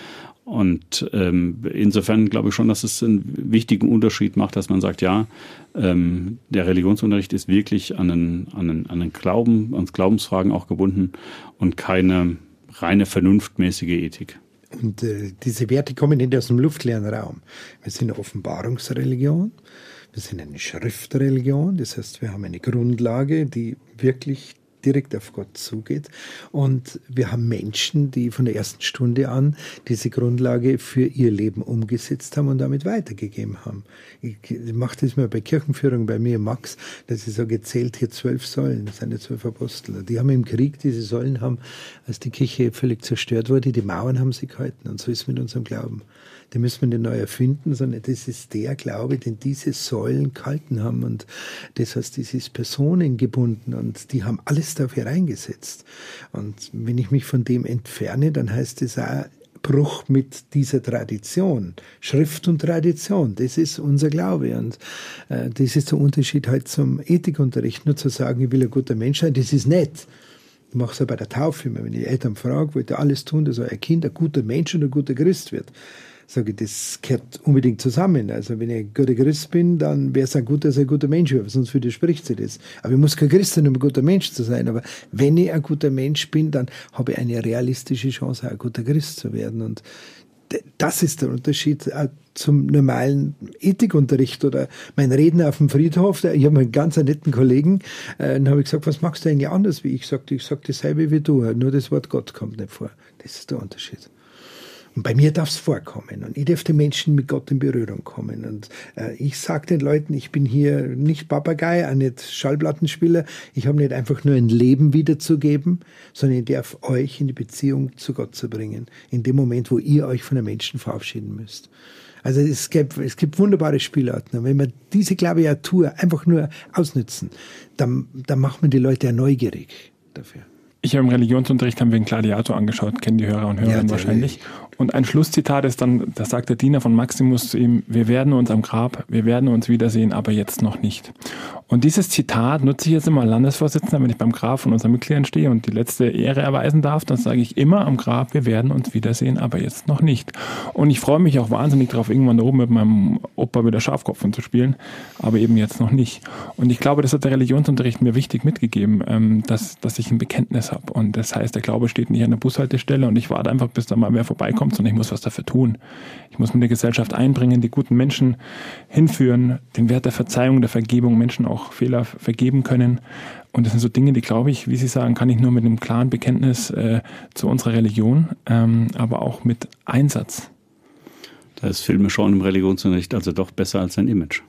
Und ähm, insofern glaube ich schon, dass es einen wichtigen Unterschied macht, dass man sagt, ja, ähm, der Religionsunterricht ist wirklich an einen, an einen, an einen Glauben, ans Glaubensfragen auch gebunden und keine reine vernunftmäßige Ethik. Und äh, diese Werte kommen nicht aus dem luftleeren Raum. Wir sind eine Offenbarungsreligion, wir sind eine Schriftreligion, das heißt, wir haben eine Grundlage, die wirklich direkt auf Gott zugeht. Und wir haben Menschen, die von der ersten Stunde an diese Grundlage für ihr Leben umgesetzt haben und damit weitergegeben haben. Ich, ich mache das mal bei Kirchenführung bei mir, Max, dass ich sage, zählt hier zwölf Säulen, das sind ja zwölf Apostel. Die haben im Krieg diese Säulen haben, als die Kirche völlig zerstört wurde, die Mauern haben sie gehalten. Und so ist es mit unserem Glauben. Den müssen wir nicht neu erfinden, sondern das ist der Glaube, den diese Säulen gehalten haben. Und das heißt, das ist personengebunden und die haben alles dafür eingesetzt. Und wenn ich mich von dem entferne, dann heißt es auch Bruch mit dieser Tradition. Schrift und Tradition, das ist unser Glaube. Und äh, das ist der Unterschied halt zum Ethikunterricht. Nur zu sagen, ich will ein guter Mensch sein, das ist nett. Ich mache es ja bei der Taufe immer. Wenn ich Eltern frage, wollt ihr alles tun, dass euer Kind ein guter Mensch und ein guter Christ wird? Sage ich, das gehört unbedingt zusammen. Also wenn ich ein guter Christ bin, dann wäre es auch gut, dass ich ein guter Mensch wäre, sonst widerspricht sich das. Aber ich muss kein Christ sein, um ein guter Mensch zu sein. Aber wenn ich ein guter Mensch bin, dann habe ich eine realistische Chance, auch ein guter Christ zu werden. Und das ist der Unterschied zum normalen Ethikunterricht oder mein Reden auf dem Friedhof. Ich habe einen ganz netten Kollegen, äh, dann habe ich gesagt, was machst du eigentlich anders wie ich? Ich sagte, ich sage dasselbe wie du, nur das Wort Gott kommt nicht vor. Das ist der Unterschied. Und bei mir darf es vorkommen und ich darf den Menschen mit Gott in Berührung kommen. Und äh, ich sage den Leuten, ich bin hier nicht Papagei, auch nicht Schallplattenspieler. Ich habe nicht einfach nur ein Leben wiederzugeben, sondern ich darf euch in die Beziehung zu Gott zu bringen. In dem Moment, wo ihr euch von einem Menschen verabschieden müsst. Also es gibt, es gibt wunderbare Spielarten. Und wenn wir diese Klaviatur einfach nur ausnützen, dann, dann macht man die Leute ja neugierig dafür. Ich habe im Religionsunterricht haben wir einen Gladiator angeschaut, kennen die Hörer und Hörerinnen ja, wahrscheinlich. Und ein Schlusszitat ist dann, da sagt der Diener von Maximus zu ihm, wir werden uns am Grab, wir werden uns wiedersehen, aber jetzt noch nicht. Und dieses Zitat nutze ich jetzt immer als Landesvorsitzender, wenn ich beim Grab von unseren Mitgliedern stehe und die letzte Ehre erweisen darf, dann sage ich immer am Grab, wir werden uns wiedersehen, aber jetzt noch nicht. Und ich freue mich auch wahnsinnig darauf, irgendwann da oben mit meinem Opa wieder Schafkopfen zu spielen, aber eben jetzt noch nicht. Und ich glaube, das hat der Religionsunterricht mir wichtig mitgegeben, dass, dass ich ein Bekenntnis habe. Und das heißt, der Glaube steht nicht an der Bushaltestelle und ich warte einfach, bis da mal wer vorbeikommt, sondern ich muss was dafür tun. Ich muss mich in die Gesellschaft einbringen, die guten Menschen hinführen, den Wert der Verzeihung, der Vergebung, Menschen auch Fehler vergeben können. Und das sind so Dinge, die, glaube ich, wie Sie sagen, kann ich nur mit einem klaren Bekenntnis äh, zu unserer Religion, ähm, aber auch mit Einsatz. Da ist Filme schon im Religionsunterricht also doch besser als ein Image.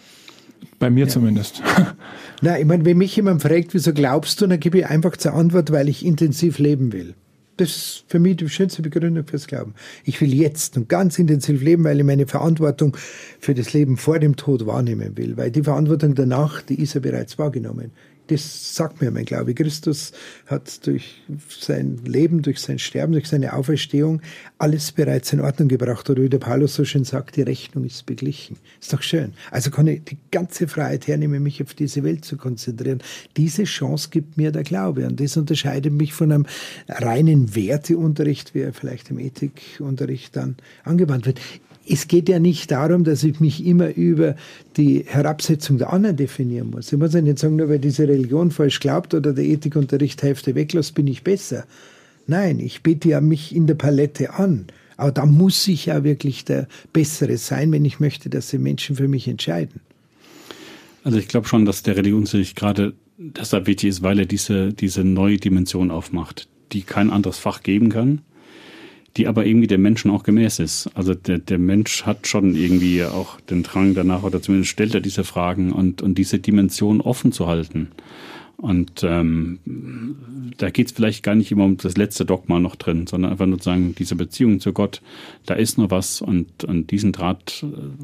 Bei mir ja. zumindest. Na, ich meine, wenn mich jemand fragt, wieso glaubst du, dann gebe ich einfach zur Antwort, weil ich intensiv leben will. Das ist für mich die schönste Begründung fürs Glauben. Ich will jetzt und ganz intensiv leben, weil ich meine Verantwortung für das Leben vor dem Tod wahrnehmen will. Weil die Verantwortung danach, die ist ja bereits wahrgenommen. Das sagt mir mein Glaube. Christus hat durch sein Leben, durch sein Sterben, durch seine Auferstehung alles bereits in Ordnung gebracht. Oder wie der Paulus so schön sagt, die Rechnung ist beglichen. Ist doch schön. Also kann ich die ganze Freiheit hernehmen, mich auf diese Welt zu konzentrieren. Diese Chance gibt mir der Glaube. Und das unterscheidet mich von einem reinen Werteunterricht, wie er vielleicht im Ethikunterricht dann angewandt wird. Es geht ja nicht darum, dass ich mich immer über die Herabsetzung der anderen definieren muss. Ich muss ja nicht sagen, nur weil diese Religion falsch glaubt oder der Ethikunterricht Hälfte weglässt, bin ich besser. Nein, ich biete ja mich in der Palette an. Aber da muss ich ja wirklich der Bessere sein, wenn ich möchte, dass die Menschen für mich entscheiden. Also ich glaube schon, dass der Religionsunterricht gerade deshalb wichtig ist, weil er diese, diese neue Dimension aufmacht, die kein anderes Fach geben kann, die aber irgendwie dem Menschen auch gemäß ist. Also der, der Mensch hat schon irgendwie auch den Drang danach, oder zumindest stellt er diese Fragen und, und diese Dimension offen zu halten. Und ähm, da geht es vielleicht gar nicht immer um das letzte Dogma noch drin, sondern einfach nur zu sagen, diese Beziehung zu Gott, da ist noch was und, und diesen Draht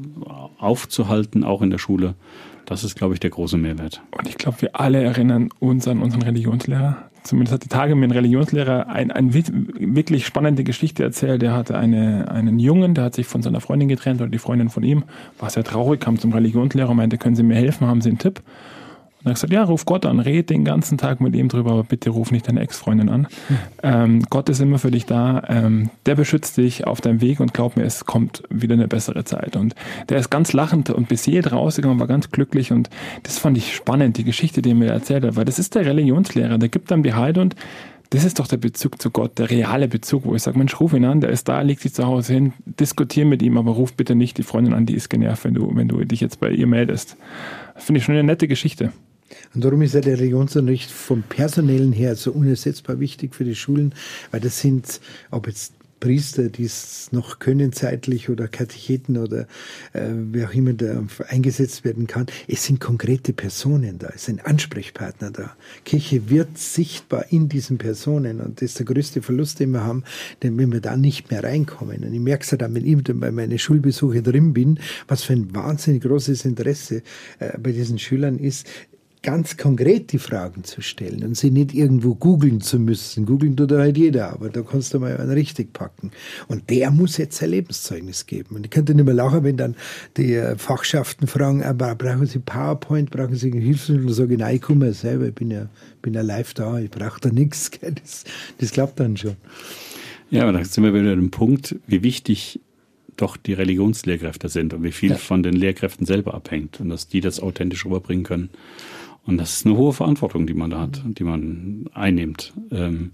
aufzuhalten, auch in der Schule, das ist, glaube ich, der große Mehrwert. Und ich glaube, wir alle erinnern uns an unseren Religionslehrer. Zumindest hat die Tage mir ein Religionslehrer eine ein wirklich spannende Geschichte erzählt. Der hatte eine, einen Jungen, der hat sich von seiner Freundin getrennt oder die Freundin von ihm, war sehr traurig, kam zum Religionslehrer und meinte, können Sie mir helfen, haben Sie einen Tipp? Und er hat gesagt, ja, ruf Gott an, red den ganzen Tag mit ihm drüber, aber bitte ruf nicht deine Ex-Freundin an. Mhm. Ähm, Gott ist immer für dich da, ähm, der beschützt dich auf deinem Weg und glaub mir, es kommt wieder eine bessere Zeit. Und der ist ganz lachend und beseelt rausgegangen, war ganz glücklich und das fand ich spannend, die Geschichte, die er mir erzählt hat, weil das ist der Religionslehrer, der gibt einem die Halt und das ist doch der Bezug zu Gott, der reale Bezug, wo ich sage, Mensch, ruf ihn an, der ist da, leg dich zu Hause hin, diskutier mit ihm, aber ruf bitte nicht die Freundin an, die ist genervt, wenn du, wenn du dich jetzt bei ihr meldest. Das finde ich schon eine nette Geschichte. Und darum ist ja der Religionsunterricht vom Personellen her so unersetzbar wichtig für die Schulen, weil das sind, ob jetzt Priester, die es noch können zeitlich oder Katecheten oder äh, wer auch immer da eingesetzt werden kann, es sind konkrete Personen da, es sind Ansprechpartner da. Kirche wird sichtbar in diesen Personen und das ist der größte Verlust, den wir haben, denn wenn wir da nicht mehr reinkommen, und ich merke es ja dann, wenn ich bei meinen Schulbesuchen drin bin, was für ein wahnsinnig großes Interesse äh, bei diesen Schülern ist, ganz konkret die Fragen zu stellen und sie nicht irgendwo googeln zu müssen. Googeln tut halt jeder, aber da kannst du mal einen richtig packen. Und der muss jetzt sein Lebenszeugnis geben. Und ich könnte nicht mehr lachen, wenn dann die Fachschaften fragen, aber brauchen Sie PowerPoint, brauchen Sie Hilfsmittel? Und sage ich, nein, ich komme ja selber, ich bin ja, bin ja live da, ich brauche da nichts. Das, das klappt dann schon. Ja, aber da sind wir wieder an dem Punkt, wie wichtig doch die Religionslehrkräfte sind und wie viel ja. von den Lehrkräften selber abhängt und dass die das authentisch rüberbringen können. Und das ist eine hohe Verantwortung, die man da hat, die man einnimmt. Ähm,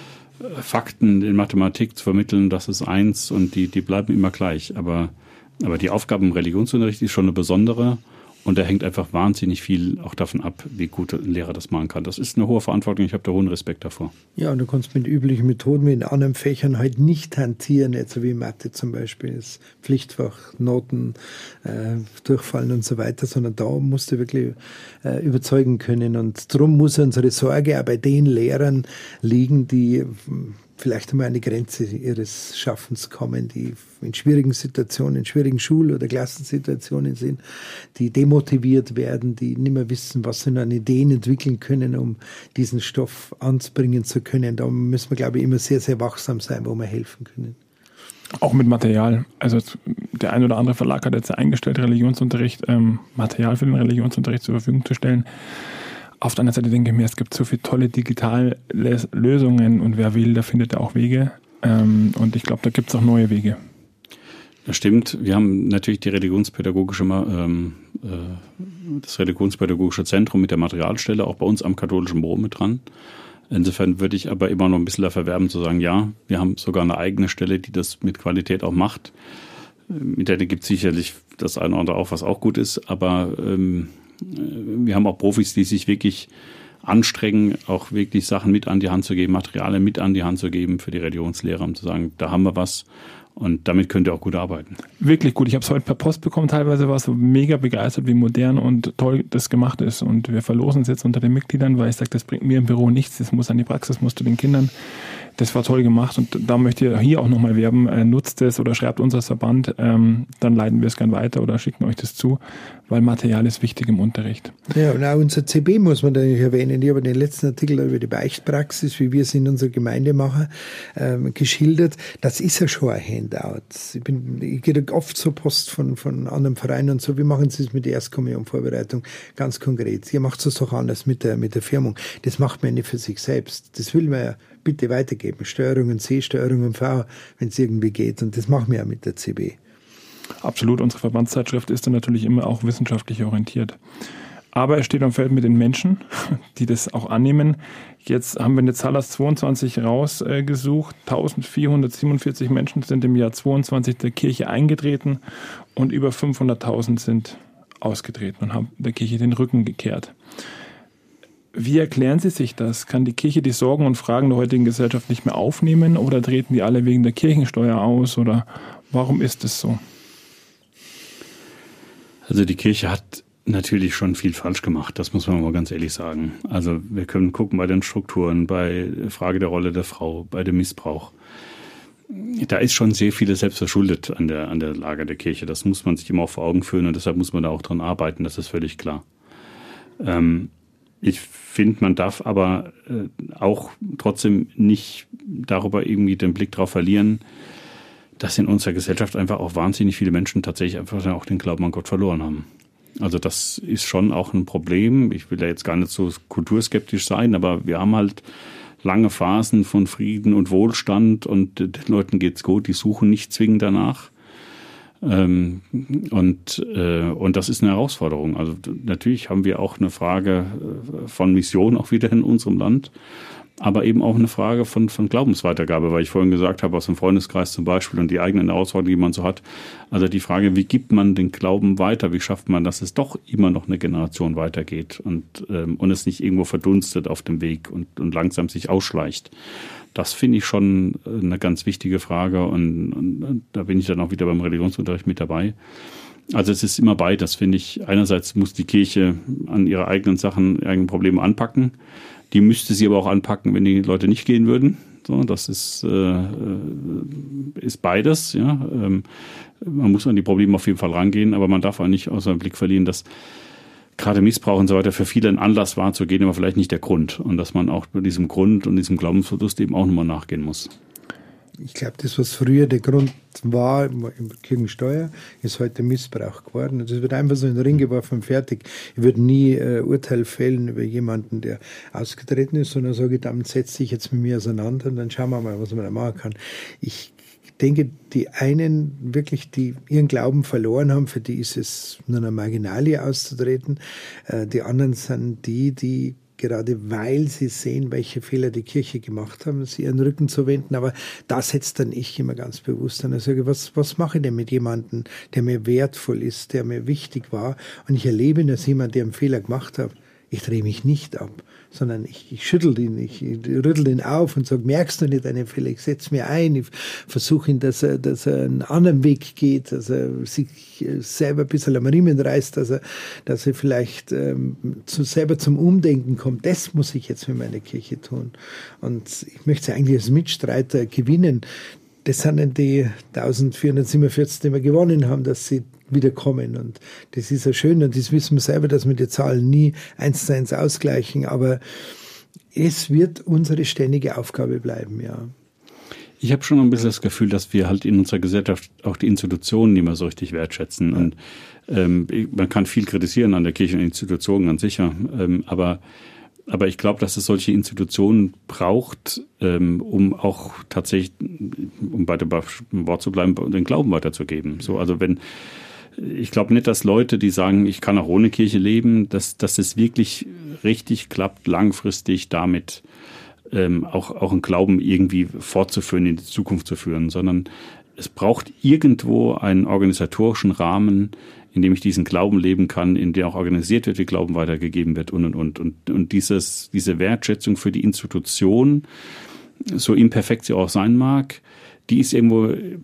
Fakten in Mathematik zu vermitteln, das ist eins und die, die bleiben immer gleich. Aber, aber die Aufgabe im Religionsunterricht ist schon eine besondere. Und da hängt einfach wahnsinnig viel auch davon ab, wie gut ein Lehrer das machen kann. Das ist eine hohe Verantwortung, ich habe da hohen Respekt davor. Ja, und du kannst mit üblichen Methoden wie in anderen Fächern halt nicht hantieren, jetzt so wie Mathe zum Beispiel, das Pflichtfach, Noten, äh, durchfallen und so weiter, sondern da musst du wirklich äh, überzeugen können. Und darum muss unsere Sorge auch bei den Lehrern liegen, die vielleicht einmal an die Grenze ihres Schaffens kommen, die in schwierigen Situationen, in schwierigen Schul- oder Klassensituationen sind, die demotiviert werden, die nicht mehr wissen, was sie an Ideen entwickeln können, um diesen Stoff anbringen zu können. Da müssen wir, glaube ich, immer sehr, sehr wachsam sein, wo wir helfen können. Auch mit Material. Also der ein oder andere Verlag hat jetzt eingestellt, Religionsunterricht, ähm, Material für den Religionsunterricht zur Verfügung zu stellen. Auf der anderen Seite denke ich mir, es gibt so viele tolle digitale Lösungen und wer will, der findet auch Wege. Ähm, und ich glaube, da gibt es auch neue Wege. Das stimmt. Wir haben natürlich die religionspädagogische, ähm, äh, das religionspädagogische Zentrum mit der Materialstelle auch bei uns am katholischen Büro mit dran. Insofern würde ich aber immer noch ein bisschen dafür werben zu sagen, ja, wir haben sogar eine eigene Stelle, die das mit Qualität auch macht. Mit der gibt es sicherlich das eine oder andere auch, was auch gut ist, aber ähm, wir haben auch Profis, die sich wirklich anstrengen, auch wirklich Sachen mit an die Hand zu geben, Materialien mit an die Hand zu geben für die Religionslehrer, um zu sagen, da haben wir was und damit könnt ihr auch gut arbeiten. Wirklich gut. Ich habe es heute per Post bekommen, teilweise war es so mega begeistert, wie modern und toll das gemacht ist. Und wir verlosen es jetzt unter den Mitgliedern, weil ich sage, das bringt mir im Büro nichts, das muss an die Praxis, muss zu den Kindern. Das war toll gemacht und da möchte ich hier auch nochmal werben, äh, nutzt es oder schreibt uns als Verband, ähm, dann leiten wir es gern weiter oder schicken euch das zu, weil Material ist wichtig im Unterricht. Ja, und auch unser C B muss man da nicht erwähnen. Ich habe den letzten Artikel über die Beichtpraxis, wie wir es in unserer Gemeinde machen, ähm, geschildert. Das ist ja schon ein Handout. Ich, bin, ich gehe da oft so Post von, von anderen Vereinen und so, wie machen Sie es mit der Erstkommunionvorbereitung? Ganz konkret. Ihr macht es doch anders mit der, mit der Firmung. Das macht man nicht für sich selbst. Das will man ja bitte weitergeben. Steuerungen C, Steuerungen V, wenn es irgendwie geht. Und das machen wir ja mit der C B. Absolut. Unsere Verbandszeitschrift ist dann natürlich immer auch wissenschaftlich orientiert. Aber es steht am Feld mit den Menschen, die das auch annehmen. Jetzt haben wir eine Zahl aus zweiundzwanzig rausgesucht. eintausendvierhundertsiebenundvierzig Menschen sind im Jahr zweiundzwanzig der Kirche eingetreten und über fünfhunderttausend sind ausgetreten und haben der Kirche den Rücken gekehrt. Wie erklären Sie sich das? Kann die Kirche die Sorgen und Fragen der heutigen Gesellschaft nicht mehr aufnehmen oder treten die alle wegen der Kirchensteuer aus oder warum ist es so? Also die Kirche hat natürlich schon viel falsch gemacht, das muss man mal ganz ehrlich sagen. Also wir können gucken bei den Strukturen, bei der Frage der Rolle der Frau, bei dem Missbrauch. Da ist schon sehr vieles selbst verschuldet an der, an der Lage der Kirche. Das muss man sich immer auch vor Augen führen und deshalb muss man da auch dran arbeiten, das ist völlig klar. Ähm, Ich finde, man darf aber äh, auch trotzdem nicht darüber irgendwie den Blick drauf verlieren, dass in unserer Gesellschaft einfach auch wahnsinnig viele Menschen tatsächlich einfach auch den Glauben an Gott verloren haben. Also das ist schon auch ein Problem. Ich will ja jetzt gar nicht so kulturskeptisch sein, aber wir haben halt lange Phasen von Frieden und Wohlstand und den Leuten geht's gut, die suchen nicht zwingend danach. Ähm, und, äh, und das ist eine Herausforderung. Also natürlich haben wir auch eine Frage von Mission auch wieder in unserem Land, aber eben auch eine Frage von, von Glaubensweitergabe, weil ich vorhin gesagt habe, aus dem Freundeskreis zum Beispiel und die eigenen Herausforderungen, die man so hat. Also die Frage, wie gibt man den Glauben weiter? Wie schafft man, dass es doch immer noch eine Generation weitergeht und, ähm, und es nicht irgendwo verdunstet auf dem Weg und, und langsam sich ausschleicht? Das finde ich schon eine ganz wichtige Frage und, und, und da bin ich dann auch wieder beim Religionsunterricht mit dabei. Also es ist immer beides, finde ich. Einerseits muss die Kirche an ihre eigenen Sachen, eigenen Probleme anpacken. Die müsste sie aber auch anpacken, wenn die Leute nicht gehen würden. So, das ist, äh, ist beides. Ja. Ähm, man muss an die Probleme auf jeden Fall rangehen, aber man darf auch nicht aus dem Blick verlieren, dass gerade Missbrauch und so weiter für viele ein Anlass war zu gehen, aber vielleicht nicht der Grund. Und dass man auch bei diesem Grund und diesem Glaubensverlust eben auch nochmal nachgehen muss. Ich glaube, das, was früher der Grund war, Kirchensteuer, ist heute Missbrauch geworden. Das wird einfach so in den Ring geworfen und fertig. Ich würde nie äh, Urteil fällen über jemanden, der ausgetreten ist, sondern sage ich, dann setz dich jetzt mit mir auseinander und dann schauen wir mal, was man da machen kann. Ich denke, die einen wirklich, die ihren Glauben verloren haben, für die ist es nur eine Marginalie auszutreten. Äh, die anderen sind die, die gerade weil sie sehen, welche Fehler die Kirche gemacht haben, sie ihren Rücken zu wenden. Aber da setzt dann ich immer ganz bewusst an. Ich sage, was, was mache ich denn mit jemandem, der mir wertvoll ist, der mir wichtig war? Und ich erlebe ihn als jemand, der einen Fehler gemacht hat. Ich drehe mich nicht ab, sondern ich, ich schüttel ihn, ich, ich rüttel ihn auf und sage, merkst du nicht deine Fehler, ich setze mir ein, ich versuche ihn, dass er, dass er einen anderen Weg geht, dass er sich selber ein bisschen am Riemen reißt, dass er, dass er vielleicht ähm, zu, selber zum Umdenken kommt. Das muss ich jetzt mit meiner Kirche tun. Und ich möchte sie eigentlich als Mitstreiter gewinnen. Das sind dann die eintausendvierhundertsiebenundvierzig, die wir gewonnen haben, dass sie wiederkommen. Und das ist ja schön. Und das wissen wir selber, dass wir die Zahlen nie eins zu eins ausgleichen. Aber es wird unsere ständige Aufgabe bleiben, ja. Ich habe schon ein bisschen das Gefühl, dass wir halt in unserer Gesellschaft auch die Institutionen nicht mehr so richtig wertschätzen. Ja. Und ähm, man kann viel kritisieren an der Kirche und Institutionen, ganz sicher. Ähm, aber Aber ich glaube, dass es solche Institutionen braucht, ähm, um auch tatsächlich, um bei dem Wort zu bleiben, den Glauben weiterzugeben. So, also wenn, ich glaube nicht, dass Leute, die sagen, ich kann auch ohne Kirche leben, dass, dass es wirklich richtig klappt, langfristig damit ähm, auch, auch einen Glauben irgendwie fortzuführen, in die Zukunft zu führen, sondern es braucht irgendwo einen organisatorischen Rahmen, in dem ich diesen Glauben leben kann, in dem auch organisiert wird, wie Glauben weitergegeben wird und, und, und. Und, und dieses, diese Wertschätzung für die Institution, so imperfekt sie auch sein mag, die ist irgendwo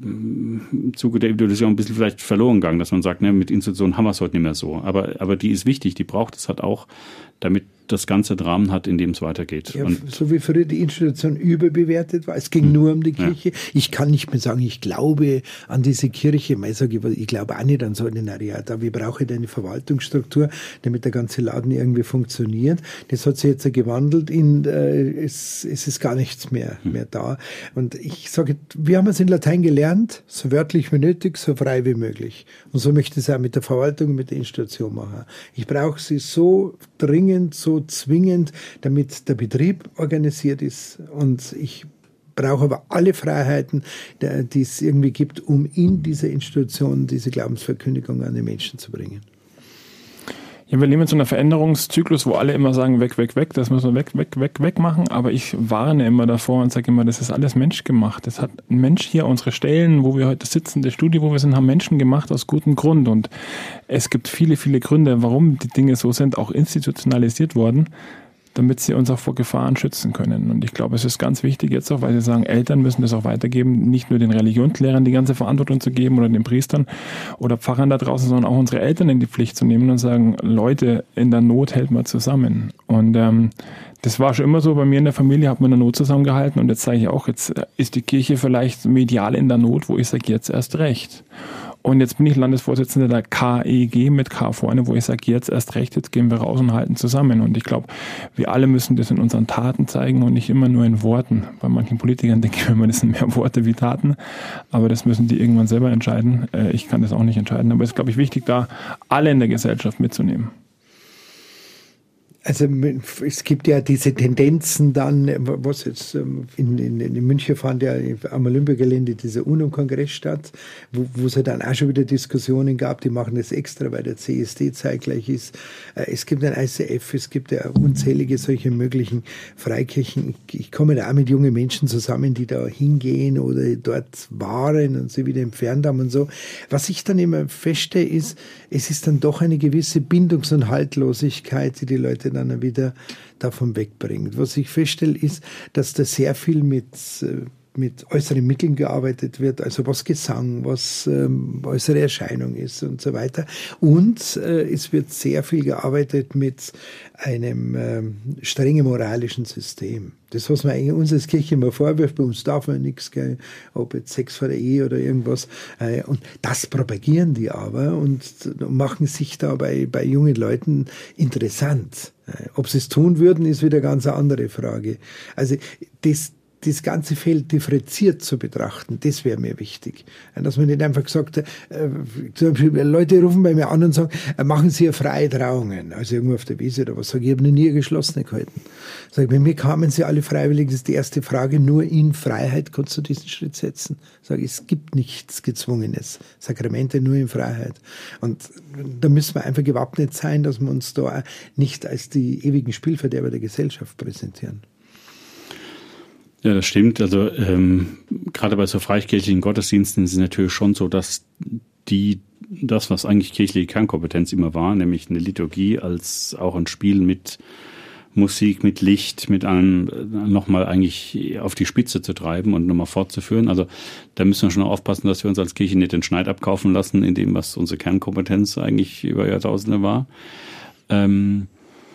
im Zuge der Ideologie ein bisschen vielleicht verloren gegangen, dass man sagt, ne, mit Institutionen haben wir es heute nicht mehr so. Aber, aber die ist wichtig, die braucht es halt auch, damit das Ganze den Rahmen hat, in dem es weitergeht. Ja, und so wie früher die Institution überbewertet war. Es ging nur um die Kirche. Ja. Ich kann nicht mehr sagen, ich glaube an diese Kirche. Ich sage, ich glaube auch nicht an so ein Ordinariat, aber ich brauche eine Verwaltungsstruktur, damit der ganze Laden irgendwie funktioniert. Das hat sich jetzt gewandelt in, äh, es, es ist gar nichts mehr, hm. mehr da. Und ich sage, wir haben es in Latein gelernt, so wörtlich wie nötig, so frei wie möglich. Und so möchte ich es auch mit der Verwaltung, mit der Institution machen. Ich brauche sie so dringend, so zwingend, damit der Betrieb organisiert ist. Und ich brauche aber alle Freiheiten, die es irgendwie gibt, um in dieser Institution diese Glaubensverkündigung an die Menschen zu bringen. Ja, wir leben in so einer Veränderungszyklus, wo alle immer sagen, weg, weg, weg, das müssen wir weg, weg, weg, weg machen. Aber ich warne immer davor und sage immer, das ist alles menschgemacht. Das hat ein Mensch hier, unsere Stellen, wo wir heute sitzen, das Studio, wo wir sind, haben Menschen gemacht aus gutem Grund. Und es gibt viele, viele Gründe, warum die Dinge so sind, auch institutionalisiert worden, damit sie uns auch vor Gefahren schützen können. Und ich glaube, es ist ganz wichtig jetzt auch, weil Sie sagen, Eltern müssen das auch weitergeben, nicht nur den Religionslehrern die ganze Verantwortung zu geben oder den Priestern oder Pfarrern da draußen, sondern auch unsere Eltern in die Pflicht zu nehmen und sagen, Leute, in der Not hält man zusammen. Und ähm, das war schon immer so, bei mir in der Familie hat man in der Not zusammengehalten und jetzt sage ich auch, jetzt ist die Kirche vielleicht medial in der Not, wo ich sage, jetzt erst recht. Und jetzt bin ich Landesvorsitzender der K E G mit K vorne, wo ich sage, jetzt erst recht, jetzt gehen wir raus und halten zusammen. Und ich glaube, wir alle müssen das in unseren Taten zeigen und nicht immer nur in Worten. Bei manchen Politikern denke ich immer, das sind mehr Worte wie Taten. Aber das müssen die irgendwann selber entscheiden. Ich kann das auch nicht entscheiden. Aber es ist, glaube ich, wichtig, da alle in der Gesellschaft mitzunehmen. Also es gibt ja diese Tendenzen dann, was jetzt in, in, in München fand ja am Olympiagelände dieser UNO-Kongress statt, wo, wo es ja dann auch schon wieder Diskussionen gab, die machen das extra, weil der C S D zeitgleich ist. Es gibt ein I C F, es gibt ja unzählige solche möglichen Freikirchen. Ich komme da auch mit jungen Menschen zusammen, die da hingehen oder dort waren und sie wieder entfernt haben und so. Was ich dann immer feststelle, ist, es ist dann doch eine gewisse Bindungs- und Haltlosigkeit, die die Leute dann wieder davon wegbringt. Was ich feststelle, ist, dass da sehr viel mit, mit äußeren Mitteln gearbeitet wird, also was Gesang, was ähm, äußere Erscheinung ist und so weiter. Und äh, es wird sehr viel gearbeitet mit einem ähm, strengen moralischen System. Das, was man eigentlich uns als Kirche immer vorwirft, bei uns darf man nichts, gell, ob jetzt Sex vor der Ehe oder irgendwas. Äh, und das propagieren die aber und machen sich da bei, bei jungen Leuten interessant. Äh, ob sie es tun würden, ist wieder eine ganz andere Frage. Also das das ganze Feld differenziert zu betrachten, das wäre mir wichtig. Dass man nicht einfach gesagt hat, äh, zum Beispiel Leute rufen bei mir an und sagen, äh, machen Sie ja freie Trauungen, also irgendwo auf der Wiese oder was, sage ich, ich habe noch nie eine geschlossene gehalten. Sag, bei mir kamen sie alle freiwillig, das ist die erste Frage, nur in Freiheit kannst du diesen Schritt setzen. Sag, es gibt nichts Gezwungenes, Sakramente nur in Freiheit. Und da müssen wir einfach gewappnet sein, dass wir uns da nicht als die ewigen Spielverderber der Gesellschaft präsentieren. Ja, das stimmt. Also ähm, gerade bei so freikirchlichen Gottesdiensten ist es natürlich schon so, dass die das, was eigentlich kirchliche Kernkompetenz immer war, nämlich eine Liturgie als auch ein Spiel mit Musik, mit Licht, mit allem nochmal eigentlich auf die Spitze zu treiben und nochmal fortzuführen. Also da müssen wir schon aufpassen, dass wir uns als Kirche nicht den Schneid abkaufen lassen in dem, was unsere Kernkompetenz eigentlich über Jahrtausende war. Ähm,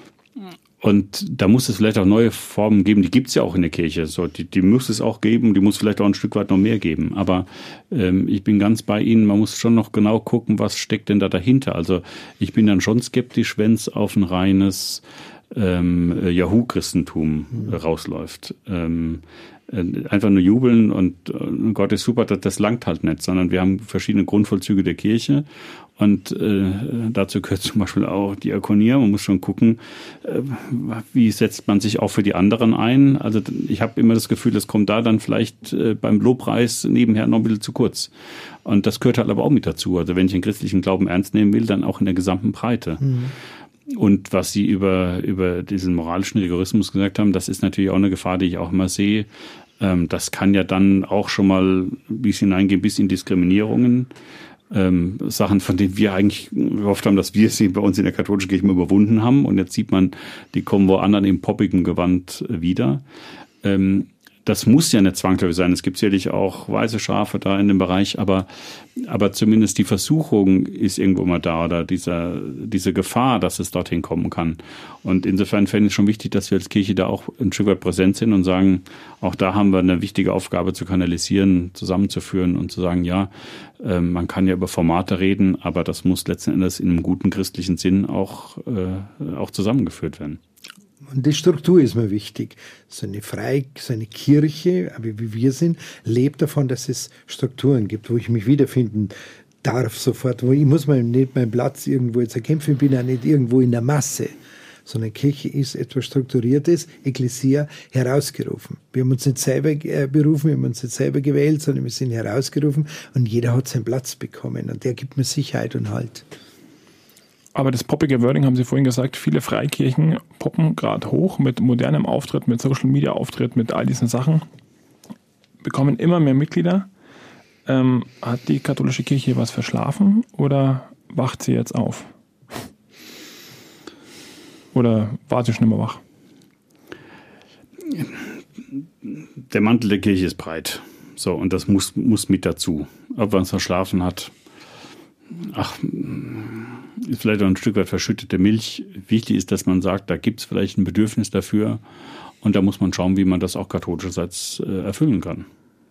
und da muss es vielleicht auch neue Formen geben, die gibt es ja auch in der Kirche. So, die, die muss es auch geben, die muss vielleicht auch ein Stück weit noch mehr geben. Aber ähm, ich bin ganz bei Ihnen, man muss schon noch genau gucken, was steckt denn da dahinter. Also ich bin dann schon skeptisch, wenn es auf ein reines Ähm, Yahoo-Christentum mhm. rausläuft. Ähm, einfach nur jubeln und, und Gott ist super, das, das langt halt nicht, sondern wir haben verschiedene Grundvollzüge der Kirche und äh, dazu gehört zum Beispiel auch Diakonie. Man muss schon gucken, äh, wie setzt man sich auch für die anderen ein. Also ich habe immer das Gefühl, das kommt da dann vielleicht äh, beim Lobpreis nebenher noch ein bisschen zu kurz. Und das gehört halt aber auch mit dazu. Also wenn ich den christlichen Glauben ernst nehmen will, dann auch in der gesamten Breite. Mhm. Und was Sie über, über diesen moralischen Rigorismus gesagt haben, das ist natürlich auch eine Gefahr, die ich auch immer sehe. Ähm, das kann ja dann auch schon mal ein bisschen hineingehen, bis in Diskriminierungen. Ähm, Sachen, von denen wir eigentlich gehofft haben, dass wir sie bei uns in der katholischen Kirche mal überwunden haben. Und jetzt sieht man, die kommen woanders im poppigen Gewand wieder. Ähm, Das muss ja nicht zwangsläufig sein. Es gibt sicherlich auch weiße Schafe da in dem Bereich, aber, aber zumindest die Versuchung ist irgendwo mal da oder dieser, diese Gefahr, dass es dorthin kommen kann. Und insofern fände ich es schon wichtig, dass wir als Kirche da auch ein Stück weit präsent sind und sagen, auch da haben wir eine wichtige Aufgabe zu kanalisieren, zusammenzuführen und zu sagen, ja, äh, man kann ja über Formate reden, aber das muss letzten Endes in einem guten christlichen Sinn auch, äh, auch zusammengeführt werden. Und die Struktur ist mir wichtig. So eine Freie, so eine Kirche, aber wie wir sind, lebt davon, dass es Strukturen gibt, wo ich mich wiederfinden darf sofort. Wo ich muss mal nicht meinen Platz irgendwo jetzt erkämpfen, ich bin ja nicht irgendwo in der Masse. Sondern Kirche ist etwas Strukturiertes, Ekklesia herausgerufen. Wir haben uns nicht selber berufen, wir haben uns nicht selber gewählt, sondern wir sind herausgerufen und jeder hat seinen Platz bekommen und der gibt mir Sicherheit und Halt. Aber das poppige Wording, haben Sie vorhin gesagt, viele Freikirchen poppen gerade hoch mit modernem Auftritt, mit Social-Media-Auftritt, mit all diesen Sachen, bekommen immer mehr Mitglieder. Ähm, hat die katholische Kirche was verschlafen oder wacht sie jetzt auf? Oder war sie schon immer wach? Der Mantel der Kirche ist breit. So, und das muss, muss mit dazu. Ob man es verschlafen hat, ach, ist vielleicht auch ein Stück weit verschüttete Milch. Wichtig ist, dass man sagt, da gibt es vielleicht ein Bedürfnis dafür und da muss man schauen, wie man das auch katholischerseits äh, erfüllen kann.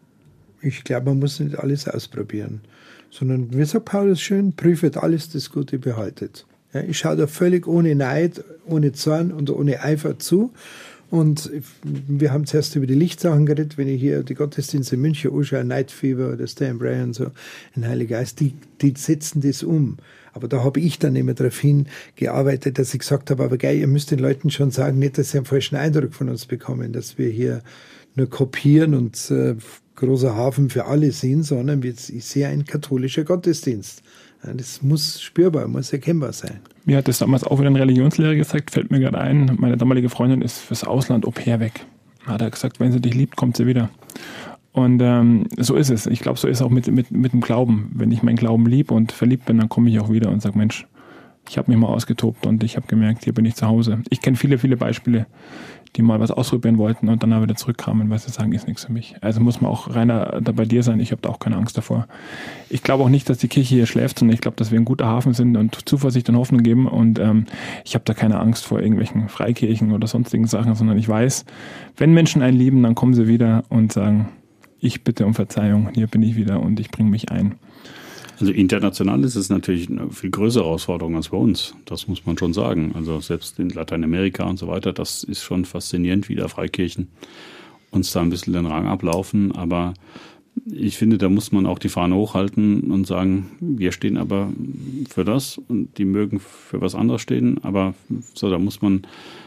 Ich glaube, man muss nicht alles ausprobieren, sondern, wie sagt Paulus schön, prüfet alles, das Gute behaltet. Ja, ich schaue da völlig ohne Neid, ohne Zorn und ohne Eifer zu. Und wir haben zuerst über die Lichtsachen geredet, wenn ich hier die Gottesdienste in München anschaue, Night Fever oder Stay and Pray und so, ein Heiliger Geist, die, die setzen das um. Aber da habe ich dann immer darauf hingearbeitet, dass ich gesagt habe, aber geil, ihr müsst den Leuten schon sagen, nicht, dass sie einen falschen Eindruck von uns bekommen, dass wir hier nur kopieren und äh, großer Hafen für alle sind, sondern ich sehe ein katholischer Gottesdienst. Das muss spürbar, muss erkennbar sein. Mir hat das damals auch wieder ein Religionslehrer gesagt, fällt mir gerade ein, meine damalige Freundin ist fürs Ausland Au pair weg. Hat er gesagt, wenn sie dich liebt, kommt sie wieder. Und ähm, so ist es. Ich glaube, so ist es auch mit, mit, mit dem Glauben. Wenn ich meinen Glauben liebe und verliebt bin, dann komme ich auch wieder und sage, Mensch, ich habe mich mal ausgetobt und ich habe gemerkt, hier bin ich zu Hause. Ich kenne viele, viele Beispiele, die mal was ausprobieren wollten und dann aber wieder zurückkamen, weil sie sagen, ist nichts für mich. Also muss man auch reiner da bei dir sein. Ich habe da auch keine Angst davor. Ich glaube auch nicht, dass die Kirche hier schläft, sondern ich glaube, dass wir ein guter Hafen sind und Zuversicht und Hoffnung geben. Und ähm, ich habe da keine Angst vor irgendwelchen Freikirchen oder sonstigen Sachen, sondern ich weiß, wenn Menschen einen lieben, dann kommen sie wieder und sagen, ich bitte um Verzeihung, hier bin ich wieder und ich bringe mich ein. Also international ist es natürlich eine viel größere Herausforderung als bei uns. Das muss man schon sagen. Also selbst in Lateinamerika und so weiter, das ist schon faszinierend, wie da Freikirchen uns da ein bisschen den Rang ablaufen. Aber ich finde, da muss man auch die Fahne hochhalten und sagen, wir stehen aber für das und die mögen für was anderes stehen. Aber so, da muss man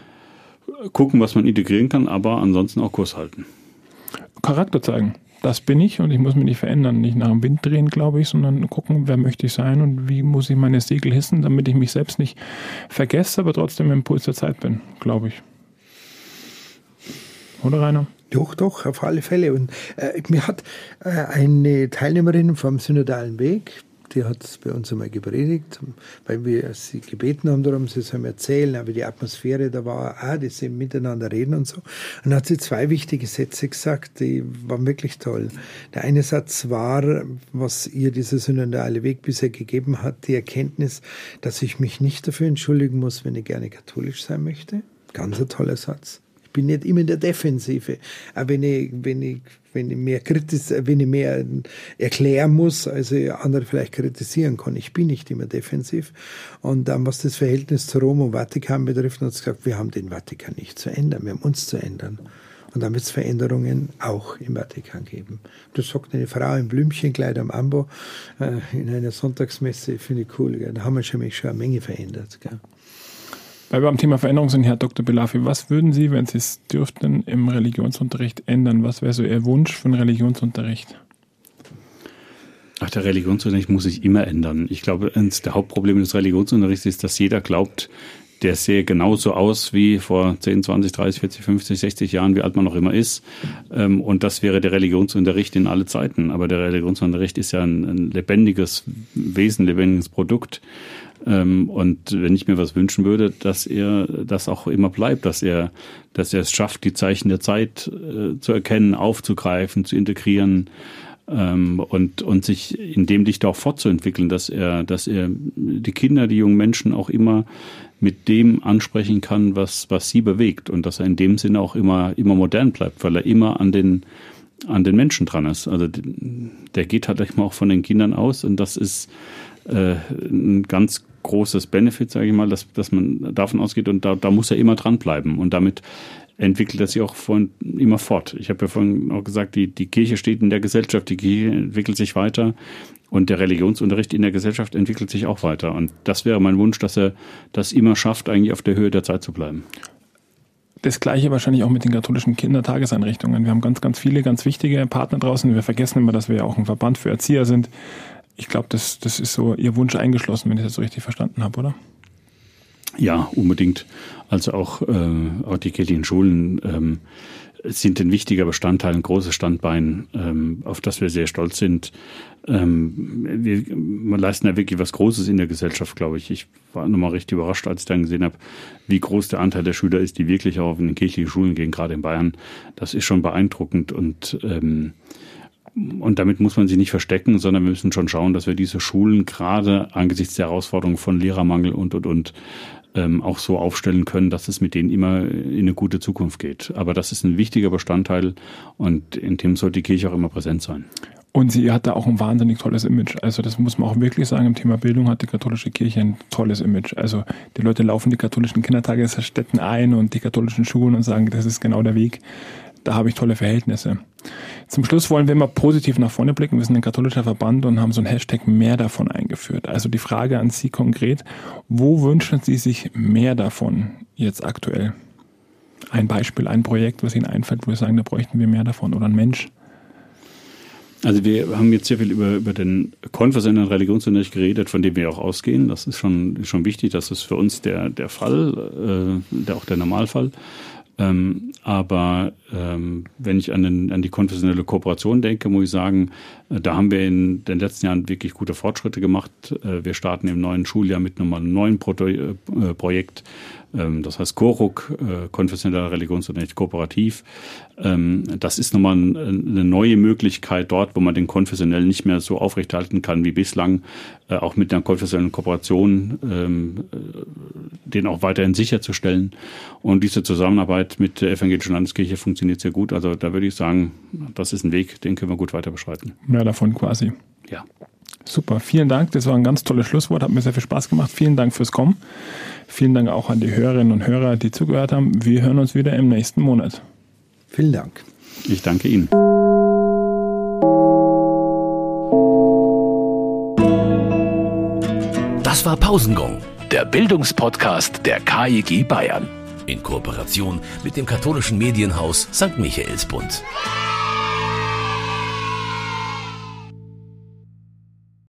gucken, was man integrieren kann, aber ansonsten auch Kurs halten. Charakter zeigen. Das bin ich und ich muss mich nicht verändern, nicht nach dem Wind drehen, glaube ich, sondern gucken, wer möchte ich sein und wie muss ich meine Segel hissen, damit ich mich selbst nicht vergesse, aber trotzdem im Puls der Zeit bin, glaube ich. Oder Rainer? Doch, doch, auf alle Fälle. Und äh, mir hat äh, eine Teilnehmerin vom Synodalen Weg, die hat bei uns einmal gepredigt, weil wir sie gebeten haben darum, sie sollen erzählen, wie die Atmosphäre da war, auch, dass sie miteinander reden und so. Und dann hat sie zwei wichtige Sätze gesagt, die waren wirklich toll. Der eine Satz war, was ihr dieser synodale Weg bisher gegeben hat, die Erkenntnis, dass ich mich nicht dafür entschuldigen muss, wenn ich gerne katholisch sein möchte. Ganz ein toller Satz. Ich bin nicht immer in der Defensive. Aber wenn ich, wenn ich, wenn ich mehr kritisch, wenn ich mehr erklären muss, als ich andere vielleicht kritisieren kann. Ich bin nicht immer defensiv. Und dann, was das Verhältnis zu Rom und Vatikan betrifft, hat sie gesagt, wir haben den Vatikan nicht zu ändern. Wir haben uns zu ändern. Und dann wird es Veränderungen auch im Vatikan geben. Das sagt eine Frau im Blümchenkleid am Ambo äh, in einer Sonntagsmesse, finde ich cool. Gell? Da haben wir schon, schon eine Menge verändert. Gell? Weil wir am Thema Veränderung sind, Herr Doktor Belafi, was würden Sie, wenn Sie es dürften, im Religionsunterricht ändern? Was wäre so Ihr Wunsch für den Religionsunterricht? Ach, der Religionsunterricht muss sich immer ändern. Ich glaube, eines der Hauptprobleme des Religionsunterrichts ist, dass jeder glaubt, der sähe genauso aus wie vor zehn, zwanzig, dreißig, vierzig, fünfzig, sechzig Jahren, wie alt man noch immer ist. Und das wäre der Religionsunterricht in alle Zeiten. Aber der Religionsunterricht ist ja ein, ein lebendiges Wesen, lebendiges Produkt. Und wenn ich mir was wünschen würde, dass er das auch immer bleibt, dass er, dass er es schafft, die Zeichen der Zeit zu erkennen, aufzugreifen, zu integrieren, und, und sich in dem Licht auch fortzuentwickeln, dass er, dass er die Kinder, die jungen Menschen auch immer mit dem ansprechen kann, was, was sie bewegt, und dass er in dem Sinne auch immer, immer modern bleibt, weil er immer an den, an den Menschen dran ist. Also der geht halt immer auch von den Kindern aus, und das ist äh, ein ganz großes Benefit, sage ich mal, dass, dass man davon ausgeht, und da, da muss er immer dranbleiben, und damit entwickelt er sich auch von, immer fort. Ich habe ja vorhin auch gesagt, die, die Kirche steht in der Gesellschaft, die Kirche entwickelt sich weiter, und der Religionsunterricht in der Gesellschaft entwickelt sich auch weiter. Und das wäre mein Wunsch, dass er das immer schafft, eigentlich auf der Höhe der Zeit zu bleiben. Das Gleiche wahrscheinlich auch mit den katholischen Kindertageseinrichtungen. Wir haben ganz, ganz viele ganz wichtige Partner draußen. Wir vergessen immer, dass wir ja auch ein Verband für Erzieher sind. Ich glaube, das, das ist so Ihr Wunsch eingeschlossen, wenn ich das so richtig verstanden habe, oder? Ja, unbedingt. Also auch, äh, auch die kirchlichen Schulen ähm, sind ein wichtiger Bestandteil, ein großes Standbein, ähm, auf das wir sehr stolz sind. Ähm, wir, wir leisten ja wirklich was Großes in der Gesellschaft, glaube ich. Ich war nochmal richtig überrascht, als ich dann gesehen habe, wie groß der Anteil der Schüler ist, die wirklich auch in den kirchlichen Schulen gehen, gerade in Bayern. Das ist schon beeindruckend, und ähm, Und damit muss man sich nicht verstecken, sondern wir müssen schon schauen, dass wir diese Schulen gerade angesichts der Herausforderungen von Lehrermangel und, und, und ähm, auch so aufstellen können, dass es mit denen immer in eine gute Zukunft geht. Aber das ist ein wichtiger Bestandteil, und in dem sollte die Kirche auch immer präsent sein. Und sie hat da auch ein wahnsinnig tolles Image. Also das muss man auch wirklich sagen, im Thema Bildung hat die katholische Kirche ein tolles Image. Also die Leute laufen die katholischen Kindertagesstätten ein und die katholischen Schulen und sagen, das ist genau der Weg. Da habe ich tolle Verhältnisse. Zum Schluss wollen wir immer positiv nach vorne blicken. Wir sind ein katholischer Verband und haben so ein Hashtag mehr davon eingeführt. Also die Frage an Sie konkret, wo wünschen Sie sich mehr davon jetzt aktuell? Ein Beispiel, ein Projekt, was Ihnen einfällt, wo Sie sagen, da bräuchten wir mehr davon, oder ein Mensch? Also wir haben jetzt sehr viel über, über den konfessionellen Religionsunterricht geredet, von dem wir auch ausgehen. Das ist schon, schon wichtig, das ist für uns der, der Fall, äh, der, auch der Normalfall. Ähm, aber ähm, wenn ich an, den, an die konfessionelle Kooperation denke, muss ich sagen, äh, da haben wir in den letzten Jahren wirklich gute Fortschritte gemacht. Äh, wir starten im neuen Schuljahr mit einem neuen Pro- äh, Projekt, ähm, das heißt KORUK, äh, konfessioneller Religionsunterricht kooperativ. Ähm, das ist nochmal ein, eine neue Möglichkeit dort, wo man den konfessionellen nicht mehr so aufrechterhalten kann wie bislang, äh, auch mit einer konfessionellen Kooperation, ähm, den auch weiterhin sicherzustellen. Und diese Zusammenarbeit mit der Evangelischen Landeskirche funktioniert sehr gut. Also da würde ich sagen, das ist ein Weg, den können wir gut weiter beschreiten. Mehr davon quasi. Ja. Super, vielen Dank. Das war ein ganz tolles Schlusswort. Hat mir sehr viel Spaß gemacht. Vielen Dank fürs Kommen. Vielen Dank auch an die Hörerinnen und Hörer, die zugehört haben. Wir hören uns wieder im nächsten Monat. Vielen Dank. Ich danke Ihnen. Das war Pausengong, der Bildungspodcast der K I G Bayern. In Kooperation mit dem katholischen Medienhaus Sankt Michaelsbund.